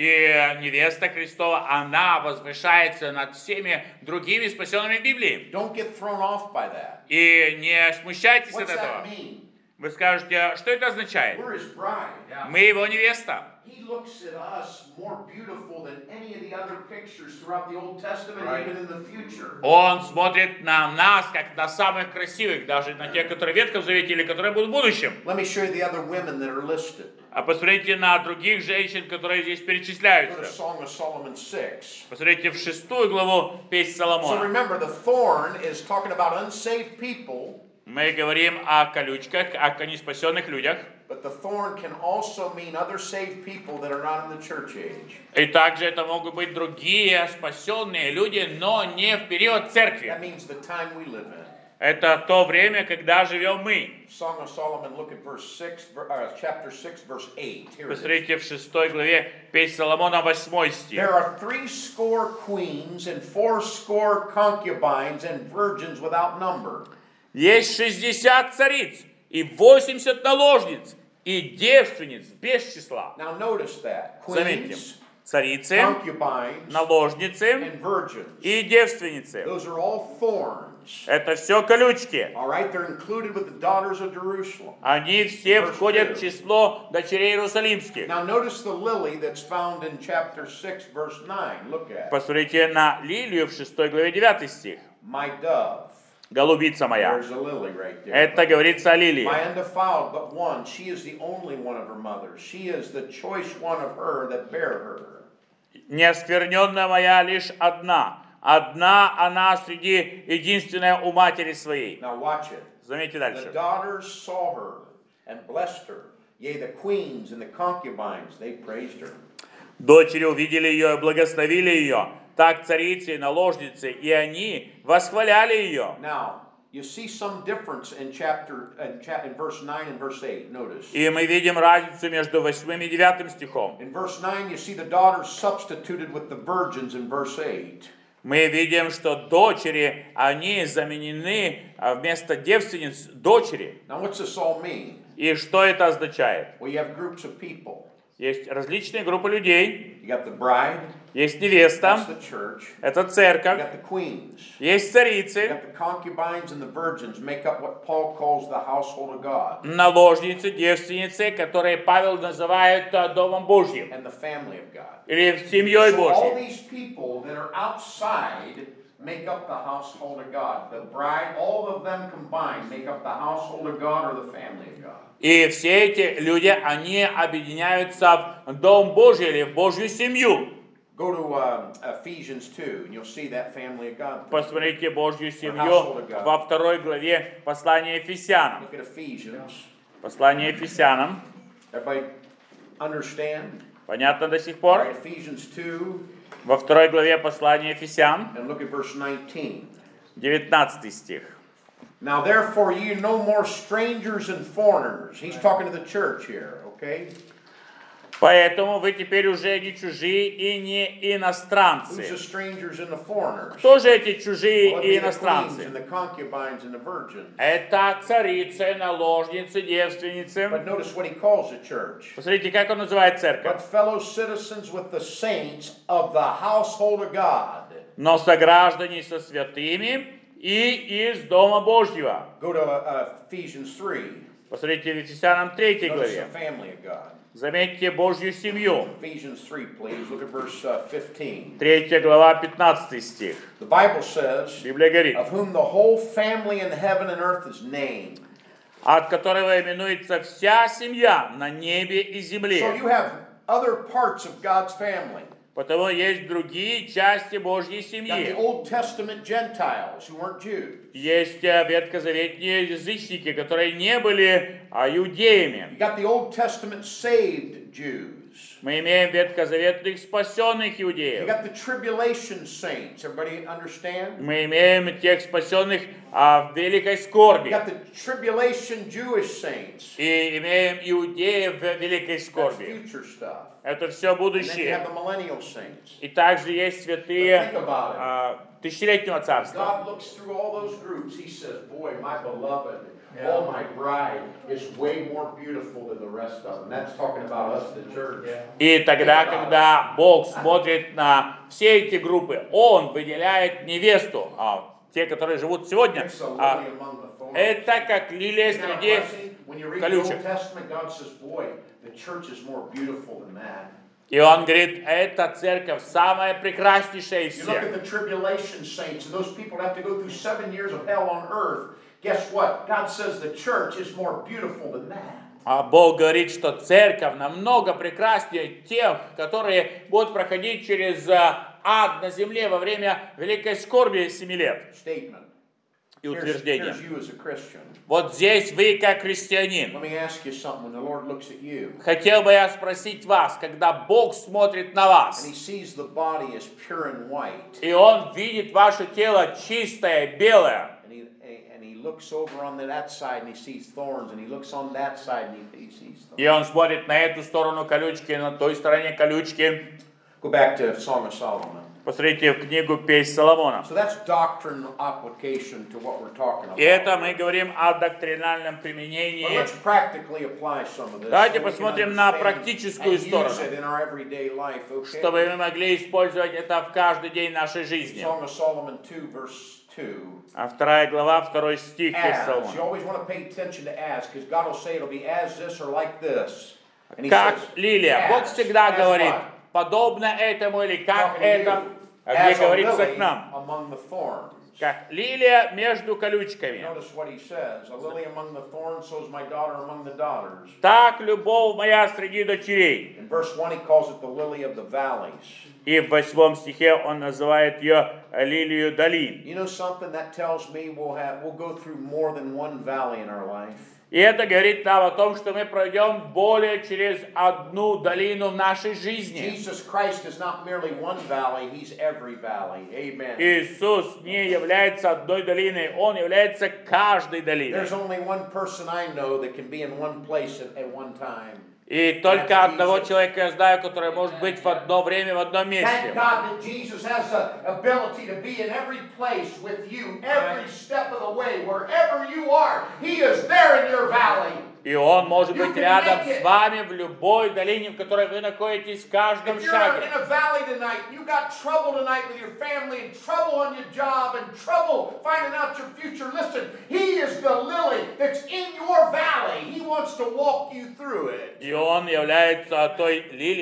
И невеста Христова, она возвышается над всеми другими спасенными в Библии. Don't get thrown off by that. И не смущайтесь What's от that этого. mean? Вы скажете, что это означает? We're his bride. Мы его невеста. He looks at us more beautiful than any of the other pictures throughout the Old Testament, even in the future. Он смотрит на нас, как на самых красивых, даже на тех, которые в Ветхом Завете или которые будут в будущем. Let me show you the other women that are listed. А посмотрите на других женщин, которые здесь Go to перечисляются. Song of Solomon six. Посмотрите в шестую главу Песнь So Соломона. remember, the thorn is talking about unsaved people, Мы говорим о колючках, о неспасенных людях. but the thorn can also mean other saved people that are not in the church age. И также это могут быть другие спасенные люди, но не в период церкви. That means the time we live in. Это то время, когда живем мы. Song of Solomon, look at verse six, ver- uh, chapter six, verse eight. Here it is. Посмотрите в шестой главе Песнь Соломона, восьмой стих. There are three score queens and four score concubines and virgins without number. Есть шестьдесят цариц и восемьдесят наложниц и девственниц без числа. Now notice that. Заметьте, Queens, царицы, concubines, наложницы and virgins. и девственницы. Those are all thorns. Это все колючки. All right, they're included with the daughters of Jerusalem. Они все входят в число дочерей Иерусалимских. Now notice the lily that's found in chapter six, verse nine. Look at it. Посмотрите на лилию в шестой главе девятый стих. My dove. Голубица моя. There's a lily right there. Это говорится о лилии. My undefiled but one. She is the only one of her mothers. She is the choice one of her that bare her. Неоскверненная моя лишь одна. Одна она среди единственная у матери своей. Now watch it. Заметьте The дальше. daughters saw her and blessed her. Yea, the queens and the concubines, they praised her. Дочери увидели ее и благословили ее. Так царицы и наложницы, и они восхваляли ее. Now, you see some difference in chapter in, cha- in verse nine and verse eight. Notice. И мы видим разницу между восьмым и девятым стихом. In verse nine, you see the daughters substituted with the virgins in verse eight. Мы видим, что дочери, они заменены а, вместо девственниц дочери. Now, what's this all mean? И что это означает? Well, you have groups of people. Есть различные группы людей. You got the bride, Есть that's невеста, the church. это You церковь. got the queens. Есть You царицы, got the concubines and the virgins make up what Paul calls the household of God наложницы, девственницы, которые Павел называет а, Домом Божьим. and the family of God. Или семьей So all Божьей. these people that are outside make up the household of God. The bride, all of them combined, make up the household of God or the family of God. И все эти люди, они объединяются в Дом Божий или в Божью семью. Go to uh, Ephesians two, and you'll see that family of God. Посмотрите Божью семью во второй главе послания Ефесянам. Look at Ephesians. Послание Ефесянам. Everybody understand? Понятно до сих All пор? right, Ephesians two, Во второй главе послания Ефесян, and look at verse nineteen. девятнадцатый стих. Now therefore ye no more strangers and foreigners. He's talking to the church here, okay? Поэтому вы теперь уже не чужие и не Who's the иностранцы. strangers and the foreigners? Кто же эти чужие Well, it'd и be the queens иностранцы? and the concubines and the virgins. Это царицы, наложницы, But девственницы. notice what he calls the church. Посмотрите, как он называет But церковь. fellow citizens with the saints of the household of God. Но сограждане со святыми и из Дома Божьего. Go to uh, Ephesians three. Посмотрите в Ефесянам третьей Notice главе. the family of God. Заметьте Божью семью. Ephesians three, please. Look at verse uh, fifteen. Третья глава, пятнадцатый стих. The Bible says, Библия говорит, of whom the whole family in heaven and earth is named. от которого именуется вся семья на небе и So земле. you have other parts of God's family. Потому есть другие части Божьей You got the семьи. Old Testament Gentiles who weren't Jews. Есть э, ветхозаветные язычники, которые не были а, иудеями. You got the Old Testament saved Jews. Мы имеем ветхозаветных спасенных You иудеев. got the tribulation saints. Everybody understand? Мы имеем тех спасенных а, в великой You скорби. got the tribulation Jewish saints. И имеем иудеев в великой That's скорби. future stuff. Это все And then you have будущее. the millennial saints. И также есть святые But think about it. а, тысячелетнего царства. God looks through all those groups. He says, boy, my beloved, oh, my bride is way more beautiful than the rest of them. That's talking about us, the church. И тогда, когда Бог смотрит на все эти группы, Он выделяет невесту, а те, которые живут сегодня, It's a а, lily among the thorns. это как лилия Isn't that a среди blessing? When you read the Old колючек. Testament, God says, boy, the church is more beautiful than that. И Он говорит, эта церковь самая прекраснейшая из You look всех. at the tribulation saints, and those people have to go through seven years of hell on earth. Guess what? God says the church is more beautiful than that. А Бог говорит, что церковь намного прекраснее тех, которые будут проходить через а, ад на земле во время великой скорби семи лет. Statement. И Here's, утверждение. here's you as a Christian. Вот здесь вы как христианин. Let me ask you something. When the Lord looks at you, Хотел бы я спросить вас, когда Бог смотрит на вас, and He sees the body as pure and white, и Он видит ваше тело чистое, белое, and He and He looks over on that side and He sees thorns, and He looks on that side and He, he sees thorns. и Он смотрит на эту сторону колючки, на той стороне колючки. Go back to Song of Solomon. Посмотрите в книгу «Песнь Соломона». So that's doctrine application to what we're talking about. И это мы говорим о доктринальном But применении. let's practically apply some of this. Давайте so we can посмотрим на understand практическую and use сторону, it in our everyday life, okay? чтобы мы могли использовать это в каждый день нашей жизни. Song of Solomon two, verse two. А вторая глава, второй стих «Песнь As. You Соломона». always want to pay attention to as, because God will say it'll be as this or like this. And He Как says, лилия. Бог as, всегда as говорит, what? подобно этому или как Talking to это, you. а где As a говорится lily к нам. among the thorns. Как лилия между колючками. Notice what he says. A lily among the thorns, so is my daughter among the daughters. Так любовь моя среди дочерей. In verse one, he calls it the lily of the valleys. И в восьмом стихе он называет ее лилию долин. You know something that tells me we'll have we'll go through more than one valley in our life. И это говорит нам о том, что мы пройдем более через одну долину в нашей жизни. Jesus Christ is not merely one valley, He's every valley. Amen. Иисус не является одной долиной, Он является каждой долиной. There's only one person I know that can be in one place at, at one time. И только одного человека я знаю, который может быть в одно время в одном Thank месте. God that Jesus has the ability to be in every place with you, every step of the way, wherever you are. He is there in your valley. И Он может быть рядом с вами в любой долине, в которой вы находитесь, в каждом If you're шаге. in a valley tonight, you got trouble tonight with your family, and trouble on your job, and trouble finding out your future, listen, He is the lily that's in your valley. He wants to walk you through it. И Он является той лили,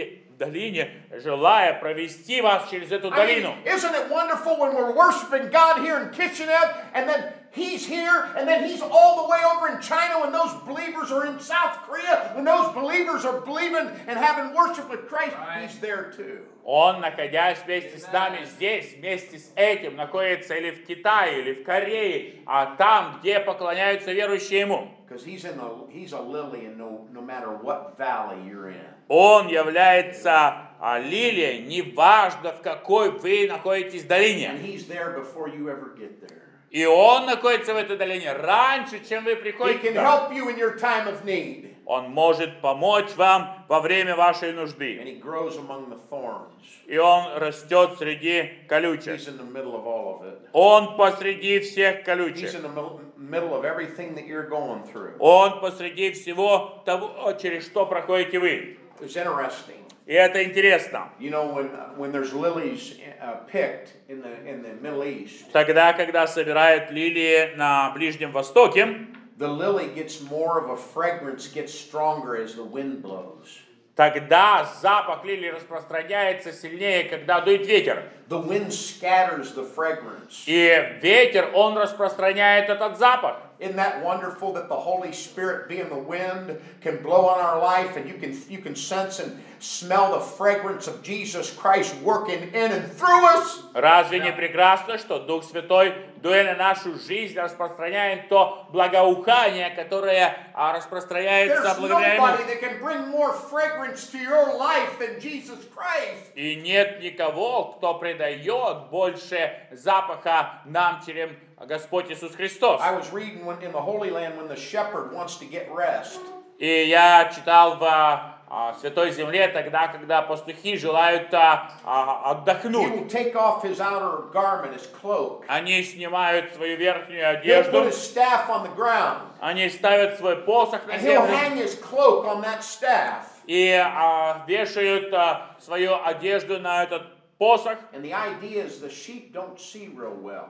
долине, желая провести вас через эту I долину. mean, isn't it wonderful when we're worshiping God here in Kishinev, and then He's here, and then He's all the way over in China when those believers are in South Korea, when those believers are believing and having worship with Christ, He's there too. Он, находясь вместе с нами здесь, вместе с этим, находится или в Китае, или в Корее, а там, где поклоняются верующие Ему. Because he's in the he's a lily in no no matter what valley you're in. Он является а, лилией, неважно в какой вы находитесь And долине. he's there before you ever get there. И Он находится в этой долине раньше, чем вы He приходите can туда. help you in your time of need. Он может помочь вам во время вашей And нужды. he grows among the thorns. И Он растет среди колючих. He's in the middle of all of it. Он посреди всех He's колючих. in the middle, middle of everything that you're going through. Он посреди всего того, через что проходите вы. It's interesting. И это интересно. You know, when when there's lilies uh, picked in the in the Middle East, Тогда, когда собирают лилии на Ближнем Востоке, the lily gets more of a fragrance, gets stronger as the wind blows. тогда запах лилии распространяется сильнее, когда дует ветер. The wind scatters the fragrance. И ветер, он распространяет этот запах. Isn't that wonderful that the Holy Spirit, being the wind, can blow on our life, and you can you can sense and smell the fragrance of Jesus Christ working in and through us? Разве не прекрасно, что Дух Святой, дуя на нашу жизнь, распространяет то благоухание, которое а, распространяется There's благодаря Ему? nobody that can bring more fragrance to your life than Jesus Christ. И нет никого, кто придает больше запаха нам, чем Господь Иисус Христос. I was reading when, in the Holy Land when the shepherd wants to get rest. И я читал в а, Святой Земле тогда, когда пастухи желают а, а, He отдохнуть. will take off his outer garment, his cloak. Они снимают свою верхнюю He'll put одежду, his staff on the ground, они ставят свой посох на and he'll землю hang his cloak on that staff. и а, вешают а, свою одежду на этот посох. And the idea is the sheep don't see real well.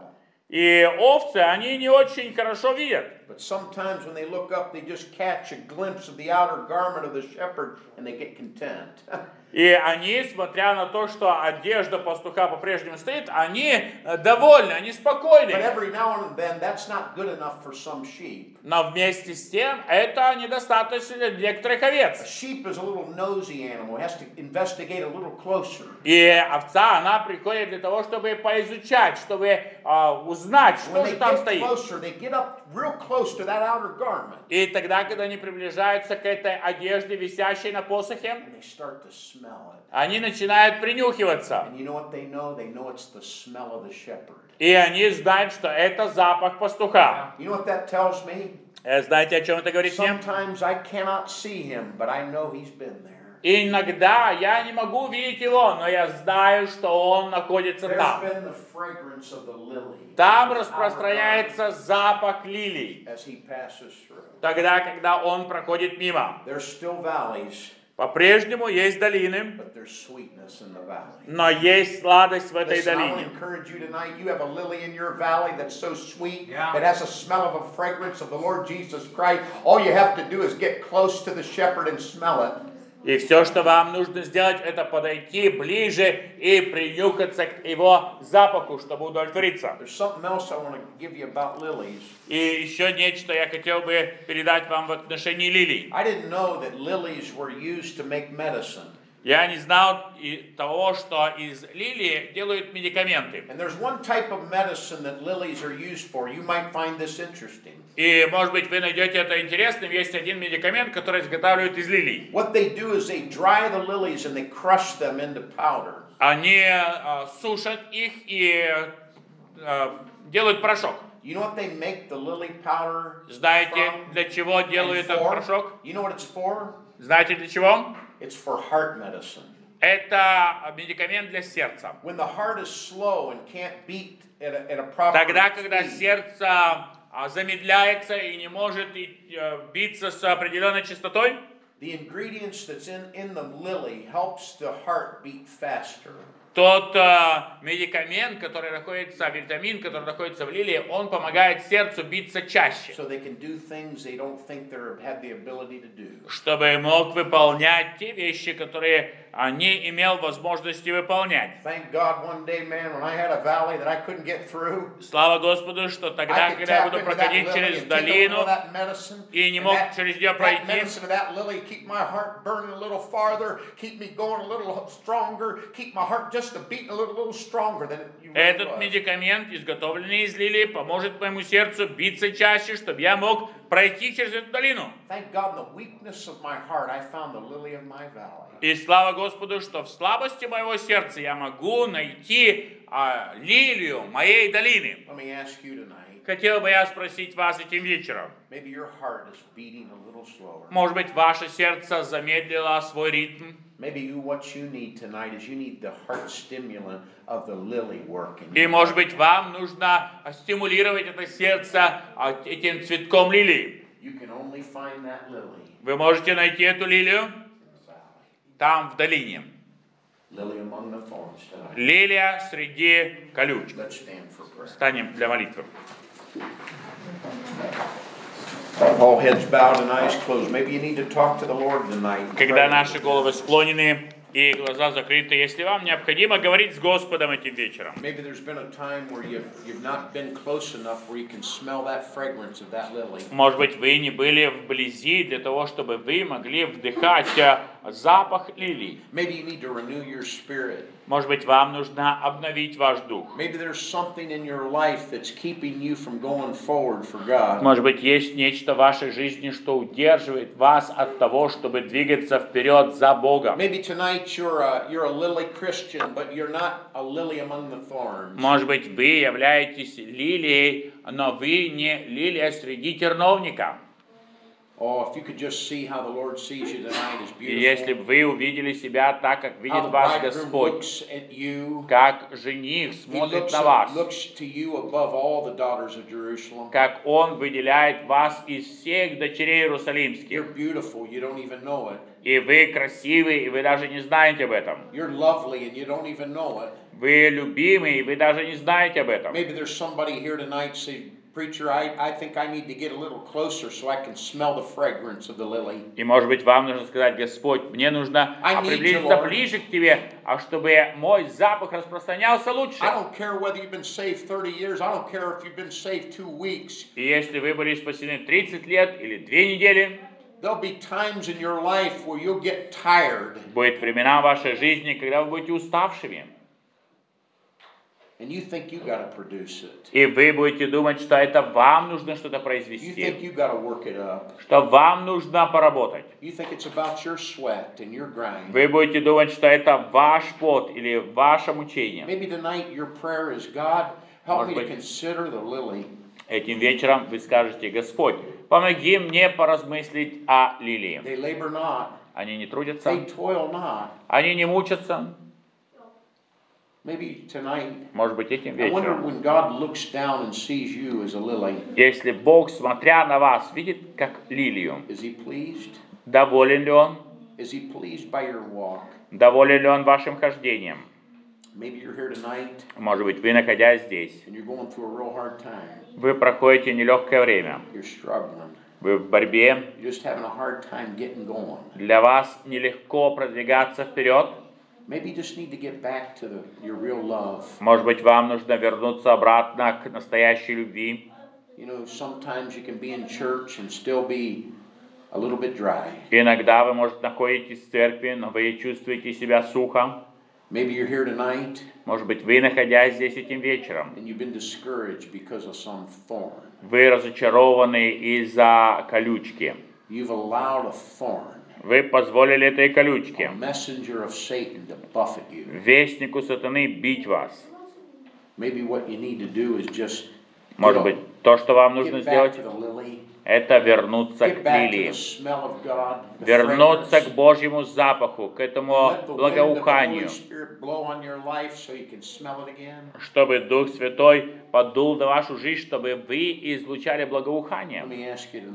И овцы, они не очень хорошо видят. But sometimes when they look up, they just catch a glimpse of the outer garment of the shepherd and they get content. И они, смотря на то, что одежда пастуха по-прежнему стоит, они довольны, они But спокойны. every now and then, that's not good enough for some sheep. Но вместе с тем, это недостаточно для некоторых A овец. sheep is a little nosy animal, has to investigate a little closer. И овца, она приходит для того, чтобы поизучать, чтобы а, узнать, что When же they там get стоит. closer, they get up real close to that outer garment И тогда, когда они приближаются к этой одежде, висящей на посохе, and they start to smell it. они начинают принюхиваться. And you know what they know? They know it's the smell of the shepherd. И они знают, что это запах пастуха. You know what that tells me? Э, Знаете, о чем это говорит мне? Sometimes I cannot see him, but I know he's been there. И иногда я не могу видеть его, но я знаю, что он находится There's там. been the fragrance of the lily Там распространяется запах лилий, as he passes through. тогда, когда он проходит мимо. There's still valleys, По-прежнему есть долины, but there's sweetness in the valley. но есть сладость в этой Listen, I want to долине. encourage you tonight. You have a lily in your valley that's so sweet, Yeah. that has a smell of a fragrance of the Lord Jesus Christ. All you have to do is get close to the shepherd and smell it. И все, что вам нужно сделать, это подойти ближе и принюхаться к его запаху, чтобы удовлетвориться. There's something else I want to give you about lilies. И еще нечто я хотел бы передать вам в отношении лилий. I didn't know that lilies were used to make medicine. Я не знал и того, что из лилии делают медикаменты. And there's one type of medicine that lilies are used for. You might find this interesting. И, может быть, вы найдете это интересным. Есть один медикамент, который изготавливают из лилий. What they do is they dry the lilies and they crush them into powder. Они э, сушат их и э, делают порошок. You know what they make the lily powder Знаете, from для чего and делают этот for? порошок? You know what it's for? Знаете, для чего? It's for heart medicine. Это медикамент для сердца. When the heart is slow and can't beat at a, at a proper Тогда, когда speed, сердце а, замедляется и не может и, э, биться с определенной частотой, the ingredients that's in, in the lily helps the heart beat faster. Тот а, медикамент, который находится, витамин, который находится в лилии, он помогает сердцу биться чаще, so they can do things they don't think they have the ability to do. чтобы мог выполнять те вещи, которые а, не имел возможности выполнять. Thank God one day, man, when I had a valley that I couldn't get through, Слава Господу, что тогда, I could когда я tap буду into that проходить lily через and take a little долину of that medicine, и не and мог that, через нее that пройти, medicine of that lily keep my heart burning a little farther, keep me going a little stronger, keep my heart just a beating a little, little stronger than it really этот was. медикамент, изготовленный из лилии, поможет моему сердцу биться чаще, чтобы я мог пройти через эту долину. Thank God in the weakness of my heart I found the lily of my valley. И слава Господу, что в слабости моего сердца я могу найти а, лилию моей долины. Let me ask you tonight, Хотел бы я спросить вас этим вечером. maybe your heart is beating a little slower. Может быть, ваше сердце замедлило свой ритм? Maybe you, what you need tonight is you need the heart stimulant of the lily working. И, может быть, вам нужно стимулировать это сердце а, этим цветком лилии. You can only find that lily Вы можете найти эту лилию in the valley. там, в долине. Lily among the thorns tonight. Лилия среди колючек. Let's stand for prayer. Встанем для молитвы. All heads bowed and eyes closed. Maybe you need to talk to the Lord tonight. Когда наши головы склонены и глаза закрыты, если вам необходимо говорить с Господом этим вечером. Maybe there's been a time where you've, you've not been close enough where you can smell that fragrance of that lily. Может быть, вы не были вблизи для того, чтобы вы могли вдыхать запах лилий. Maybe you need to renew your spirit. Может быть, вам нужно обновить ваш дух. Maybe there's something in your life that's keeping you from going forward for God. Может быть, есть нечто в вашей жизни, что удерживает вас от того, чтобы двигаться вперед за Богом. Maybe tonight you're a, you're a lily Christian, but you're not a lily among the thorns. Может быть, вы являетесь лилией, но вы не лилия среди терновника. Oh, if you could just see how the Lord sees you tonight is И если beautiful. бы вы увидели себя так, как How видит the вас bridegroom Господь, looks at you. как жених He смотрит looks, на вас, at, looks to you above all the daughters of Jerusalem. как Он выделяет вас из всех дочерей You're иерусалимских. beautiful, you don't even know it. И вы красивы, и вы даже не знаете об этом. You're lovely and you don't even know it. Вы любимы, и вы даже не знаете об этом. Maybe there's somebody here tonight say, Preacher, I, I think I need to get a little closer so I can smell the fragrance of the lily. И может быть вам нужно сказать: Господь, мне нужно I need you, приблизиться Lord. ближе к Тебе, а чтобы мой запах распространялся лучше. I don't care whether you've been saved thirty years. I don't care if you've been saved two weeks. И если вы были спасены тридцать лет или две недели, There'll be times in your life where you'll get tired будет времена в вашей жизни, когда вы будете уставшими. and you think you got to produce it. И вы будете думать, что это вам нужно что-то You think произвести, you got to work it up. что вам нужно поработать. You think it's about your sweat and your grind. Вы будете думать, что это ваш пот или ваше мучение. Maybe tonight your prayer is, God, help me Может to быть, consider the lily. Этим вечером вы скажете: Господь, помоги мне поразмыслить о лилии. They labor not. Они не They трудятся, toil not. они не мучатся. Maybe tonight, Может быть, этим I wonder вечером, when God looks down and sees you as a lily, если Бог, смотря на вас, видит как лилию, is He pleased? доволен ли Он? Is He pleased by your walk? Доволен ли Он вашим хождением? Maybe you're here tonight Может быть, вы, находясь здесь, and you're going through a real hard time. вы проходите нелегкое время, You're struggling. вы в борьбе, You're just having a hard time getting going. для вас нелегко продвигаться вперед. Maybe you just need to get back to the, your real love. Может быть, вам нужно вернуться обратно к настоящей любви. You know, sometimes you can be in church and still be a little bit dry. Иногда вы, может, находитесь в церкви, но вы чувствуете себя сухо. Maybe you're here tonight Может быть, вы, находясь здесь этим вечером, and you've been discouraged because of some thorn. вы разочарованы из-за колючки. You've allowed a thorn, Вы позволили этой a колючке, messenger of Satan, to buffet you. вестнику сатаны, бить вас. Maybe what you need to do is just Может быть, то, что вам нужно get back сделать, to the lily, это вернуться get к back to лилии. the smell of God, the Вернуться fragrance. к Божьему запаху, к этому Let the wind of the Holy благоуханию, Spirit blow on your life so you can smell it again. чтобы Дух Святой подул на вашу жизнь, чтобы вы излучали Let благоухание. me ask you tonight,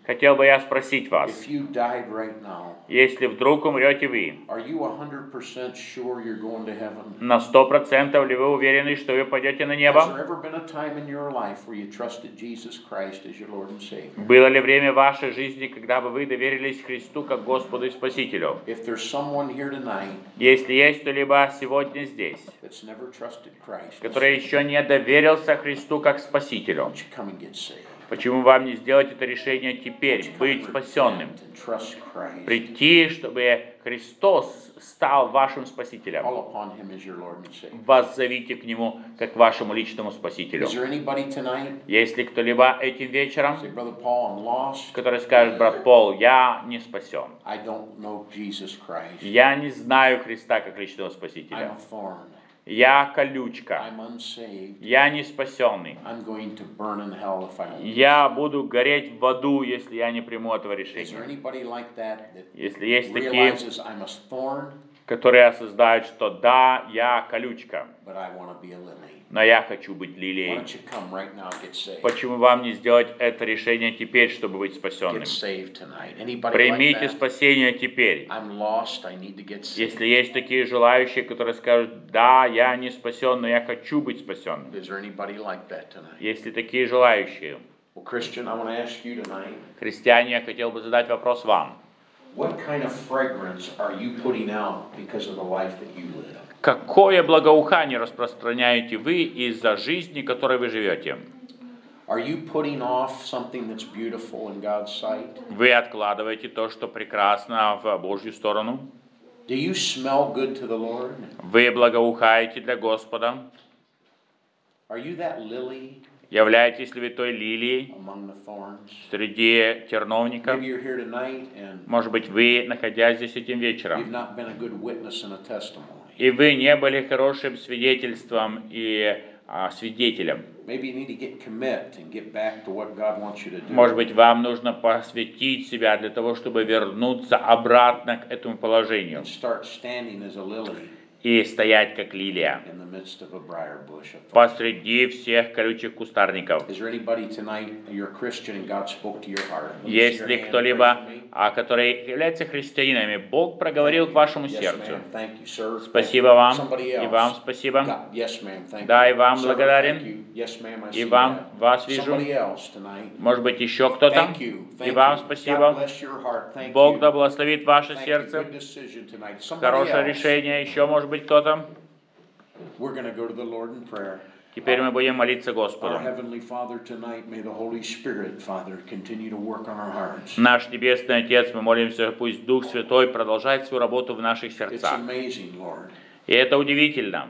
Хотел бы я спросить if вас, you died right now, если вдруг умрете вы, are you one hundred percent sure you're going to heaven? на сто процентов ли вы уверены, что вы пойдете на Has there небо? ever been a time in your life where you trusted Jesus Christ as your Lord and Savior? Было ли время в вашей жизни, когда бы вы доверились Христу как Господу и Спасителю? If there's someone here tonight Если есть кто-либо сегодня здесь, that's never trusted Christ, который еще не доверился Христу как Спасителю, why don't you come and get saved? почему вам не сделать это решение теперь, быть спасенным? And trust Christ. Прийти, чтобы Христос стал вашим Спасителем. Call upon Him as your Lord and Savior. Воззовите к Нему как к вашему личному Спасителю. Is there anybody tonight? Есть ли кто-либо этим вечером, Say, Brother Paul, I'm lost. который скажет: брат Пол, я не спасен. I don't know Jesus Christ. Я не знаю Христа как личного I'm Спасителя. a thorn. Я колючка. I'm unsaved. Я не спасенный. I'm going to burn in hell if I don't. Я буду гореть в аду, если я не приму этого Is there решения. anybody like that that Если есть такие, realizes I'm a thorn, которые осознают, что да, я колючка, but I want to be a lily? но я хочу быть Why лилией. don't you come right now and get saved? Почему вам не сделать это решение теперь, чтобы быть спасенным? Get saved tonight. Anybody like Примите that? спасение теперь. I'm lost. I need to get saved. Если есть такие желающие, которые скажут: да, я не спасен, но я хочу быть спасенным. Is there anybody like that tonight? Если такие желающие, Well, Christian, I want to ask you tonight, христиане, я хотел бы задать вопрос вам. what kind of fragrance are you putting out because of the life that you live? Какое благоухание распространяете вы из-за жизни, которой вы живете? Are you putting off something that's beautiful in God's sight? Вы откладываете то, что прекрасно, в Божью сторону? Do you smell good to the Lord? Вы благоухаете для Господа? Are you that lily Являетесь ли вы той лилией among the thorns? среди терновников? Maybe you're here tonight and Может быть, вы, находясь здесь этим you've вечером, not been a good witness and a testimony. и вы не были хорошим свидетельством и а, свидетелем. Maybe you need to get commit and get back to what God wants you to do. Может быть, вам нужно посвятить себя для того, чтобы вернуться обратно к этому положению And start standing as a lily и стоять как лилия in the midst of a briar bush. of thorns. посреди всех колючих кустарников. Is there anybody tonight, you're a Christian and God spoke to your heart? Let me see Есть your ли hand. кто-либо, Pray for me. а, который является христианином, Бог проговорил к вашему Yes, сердцу? ma'am. Thank you, sir. Спасибо Thank you. вам, Somebody и else. вам спасибо. God, yes, ma'am. Thank Да, you. и вам Sir, благодарен. thank you. Yes, ma'am. I И see вам, that. вас вижу. Somebody else tonight. Может быть, еще кто-то? Thank you. И Thank вам you. God спасибо. bless your heart. Thank Бог you. да благословит ваше Thank you. сердце. Good decision tonight. Somebody Хорошее else. решение. Еще, может быть, кто-то? We're going to go to the Lord in prayer. Теперь мы будем молиться Our Господу. Heavenly Father, tonight, may the Holy Spirit, Father, continue to work on our hearts. Наш Небесный Отец, мы молимся, пусть Дух Святой продолжает свою работу в наших It's сердцах. amazing, Lord, И это удивительно,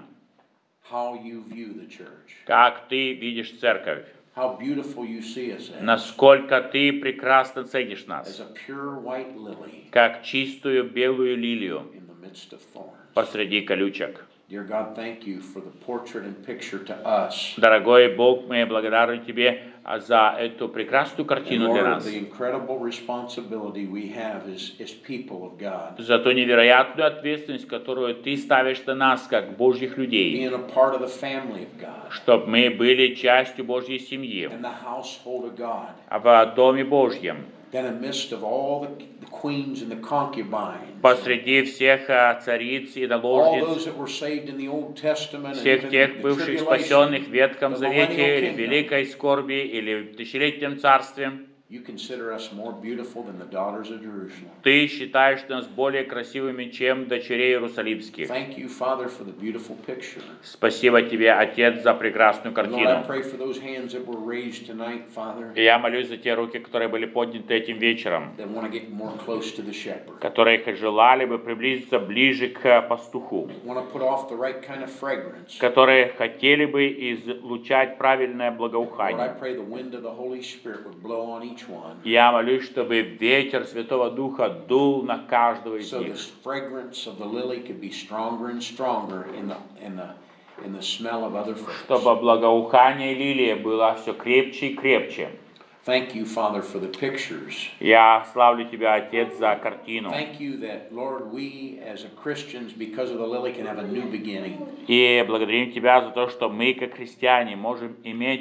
how you view the church, как Ты видишь церковь, how beautiful you see us as, насколько Ты прекрасно ценишь as нас, a pure white lily как чистую белую лилию in the midst of thorns. посреди колючек. Dear God, thank you for the portrait and picture to us. Дорогой Бог, мы благодарны Тебе за эту прекрасную And картину для Lord, нас, the incredible responsibility we have as, as people of God, за ту невероятную ответственность, которую Ты ставишь на нас, как Божьих людей, being a part of the family of God чтобы мы были частью Божьей семьи, and the household of God. в Доме Божьем, Then in the midst of all the, the queens and the concubines, посреди всех а, цариц и all наложниц, those that were saved in the Old Testament and всех even тех the бывших tribulation, спасенных в Ветхом the Завете, millennial или kingdom, Великой Скорби, или в Тысячелетнем Царстве, you consider us more beautiful than the daughters of Jerusalem. Ты считаешь нас более красивыми, чем дочерей Иерусалимских. Thank you, Father, for the beautiful picture. Спасибо Тебе, Отец, за прекрасную Lord, I картину. pray for those hands that were raised tonight, Father, И я молюсь за те руки, которые были подняты этим вечером, that want to get more close to the shepherd, которые желали бы приблизиться ближе к пастуху, want to put off the right kind of fragrance. которые хотели бы излучать правильное Lord, I благоухание. pray the wind of the Holy Spirit would blow on each one, Я молюсь, чтобы ветер Святого Духа дул на каждого из so них, the fragrance of the lily could be stronger and stronger in the in the in the smell of other fruits. чтобы благоухание лилии было все крепче и крепче. Thank you, Father, for the pictures. Я славлю Тебя, Отец, за картину. Thank you that, Lord, we as a Christians, because of the lily, can have a new beginning. И благодарим Тебя за то, что мы, как христиане, можем иметь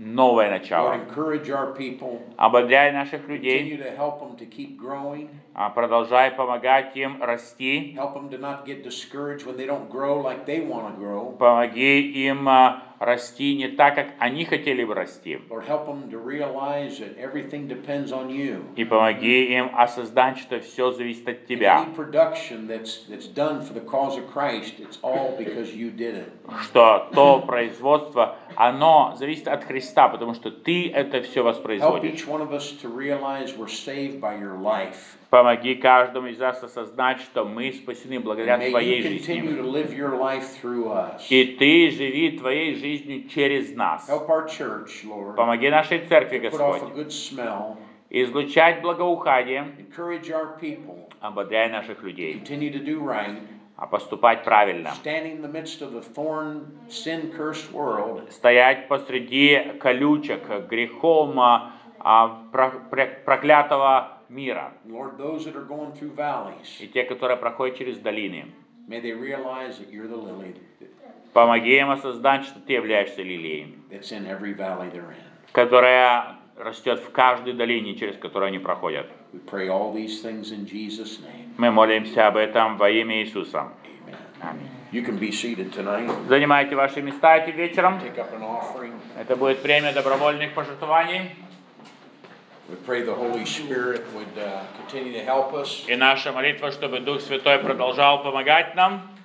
новое Lord, начало. encourage our people. Ободряй наших людей, Continue to help them to keep growing. а, продолжай помогать им расти, Help them to not get discouraged when they don't grow like they want to grow. помоги им а, расти не так, как они хотели бы расти. Lord, help them to realize that everything depends on you. И помоги им осознать, что все зависит от And Тебя. any production that's that's done for the cause of Christ, it's all because you did it. Что то производство, оно зависит от Христа, потому что Ты это все Help воспроизводишь. each one of us to realize we're saved by your life. Помоги каждому из нас осознать, что мы спасены благодаря And may Твоей you continue жизни. to live your life through us. И Ты живи Твоей жизнью через нас. Help our church, Lord, Помоги нашей церкви, put off a Господь, good smell. излучать благоухание, Encourage our people. ободряй наших людей, Continue to do right. а поступать правильно. Standing in the midst of the thorn, sin-cursed world. Стоять посреди колючек, грехом а, а, про- про- проклятого мира. Lord, those that are going through valleys, И те, которые проходят через долины. may they realize that you're the lily Помоги им осознать, что Ты являешься лилией, that's in every valley they're in. которая растет в каждой долине, через которую они проходят. We pray all these things in Jesus' name. Мы молимся об этом во имя Иисуса. Amen. Аминь. You can be seated tonight. Занимайте ваши места этим вечером. Take up an offering. Это будет премия добровольных пожертвований. We pray the Holy Spirit would uh, continue to help us. И наша молитва, чтобы Дух Святой продолжал помогать нам.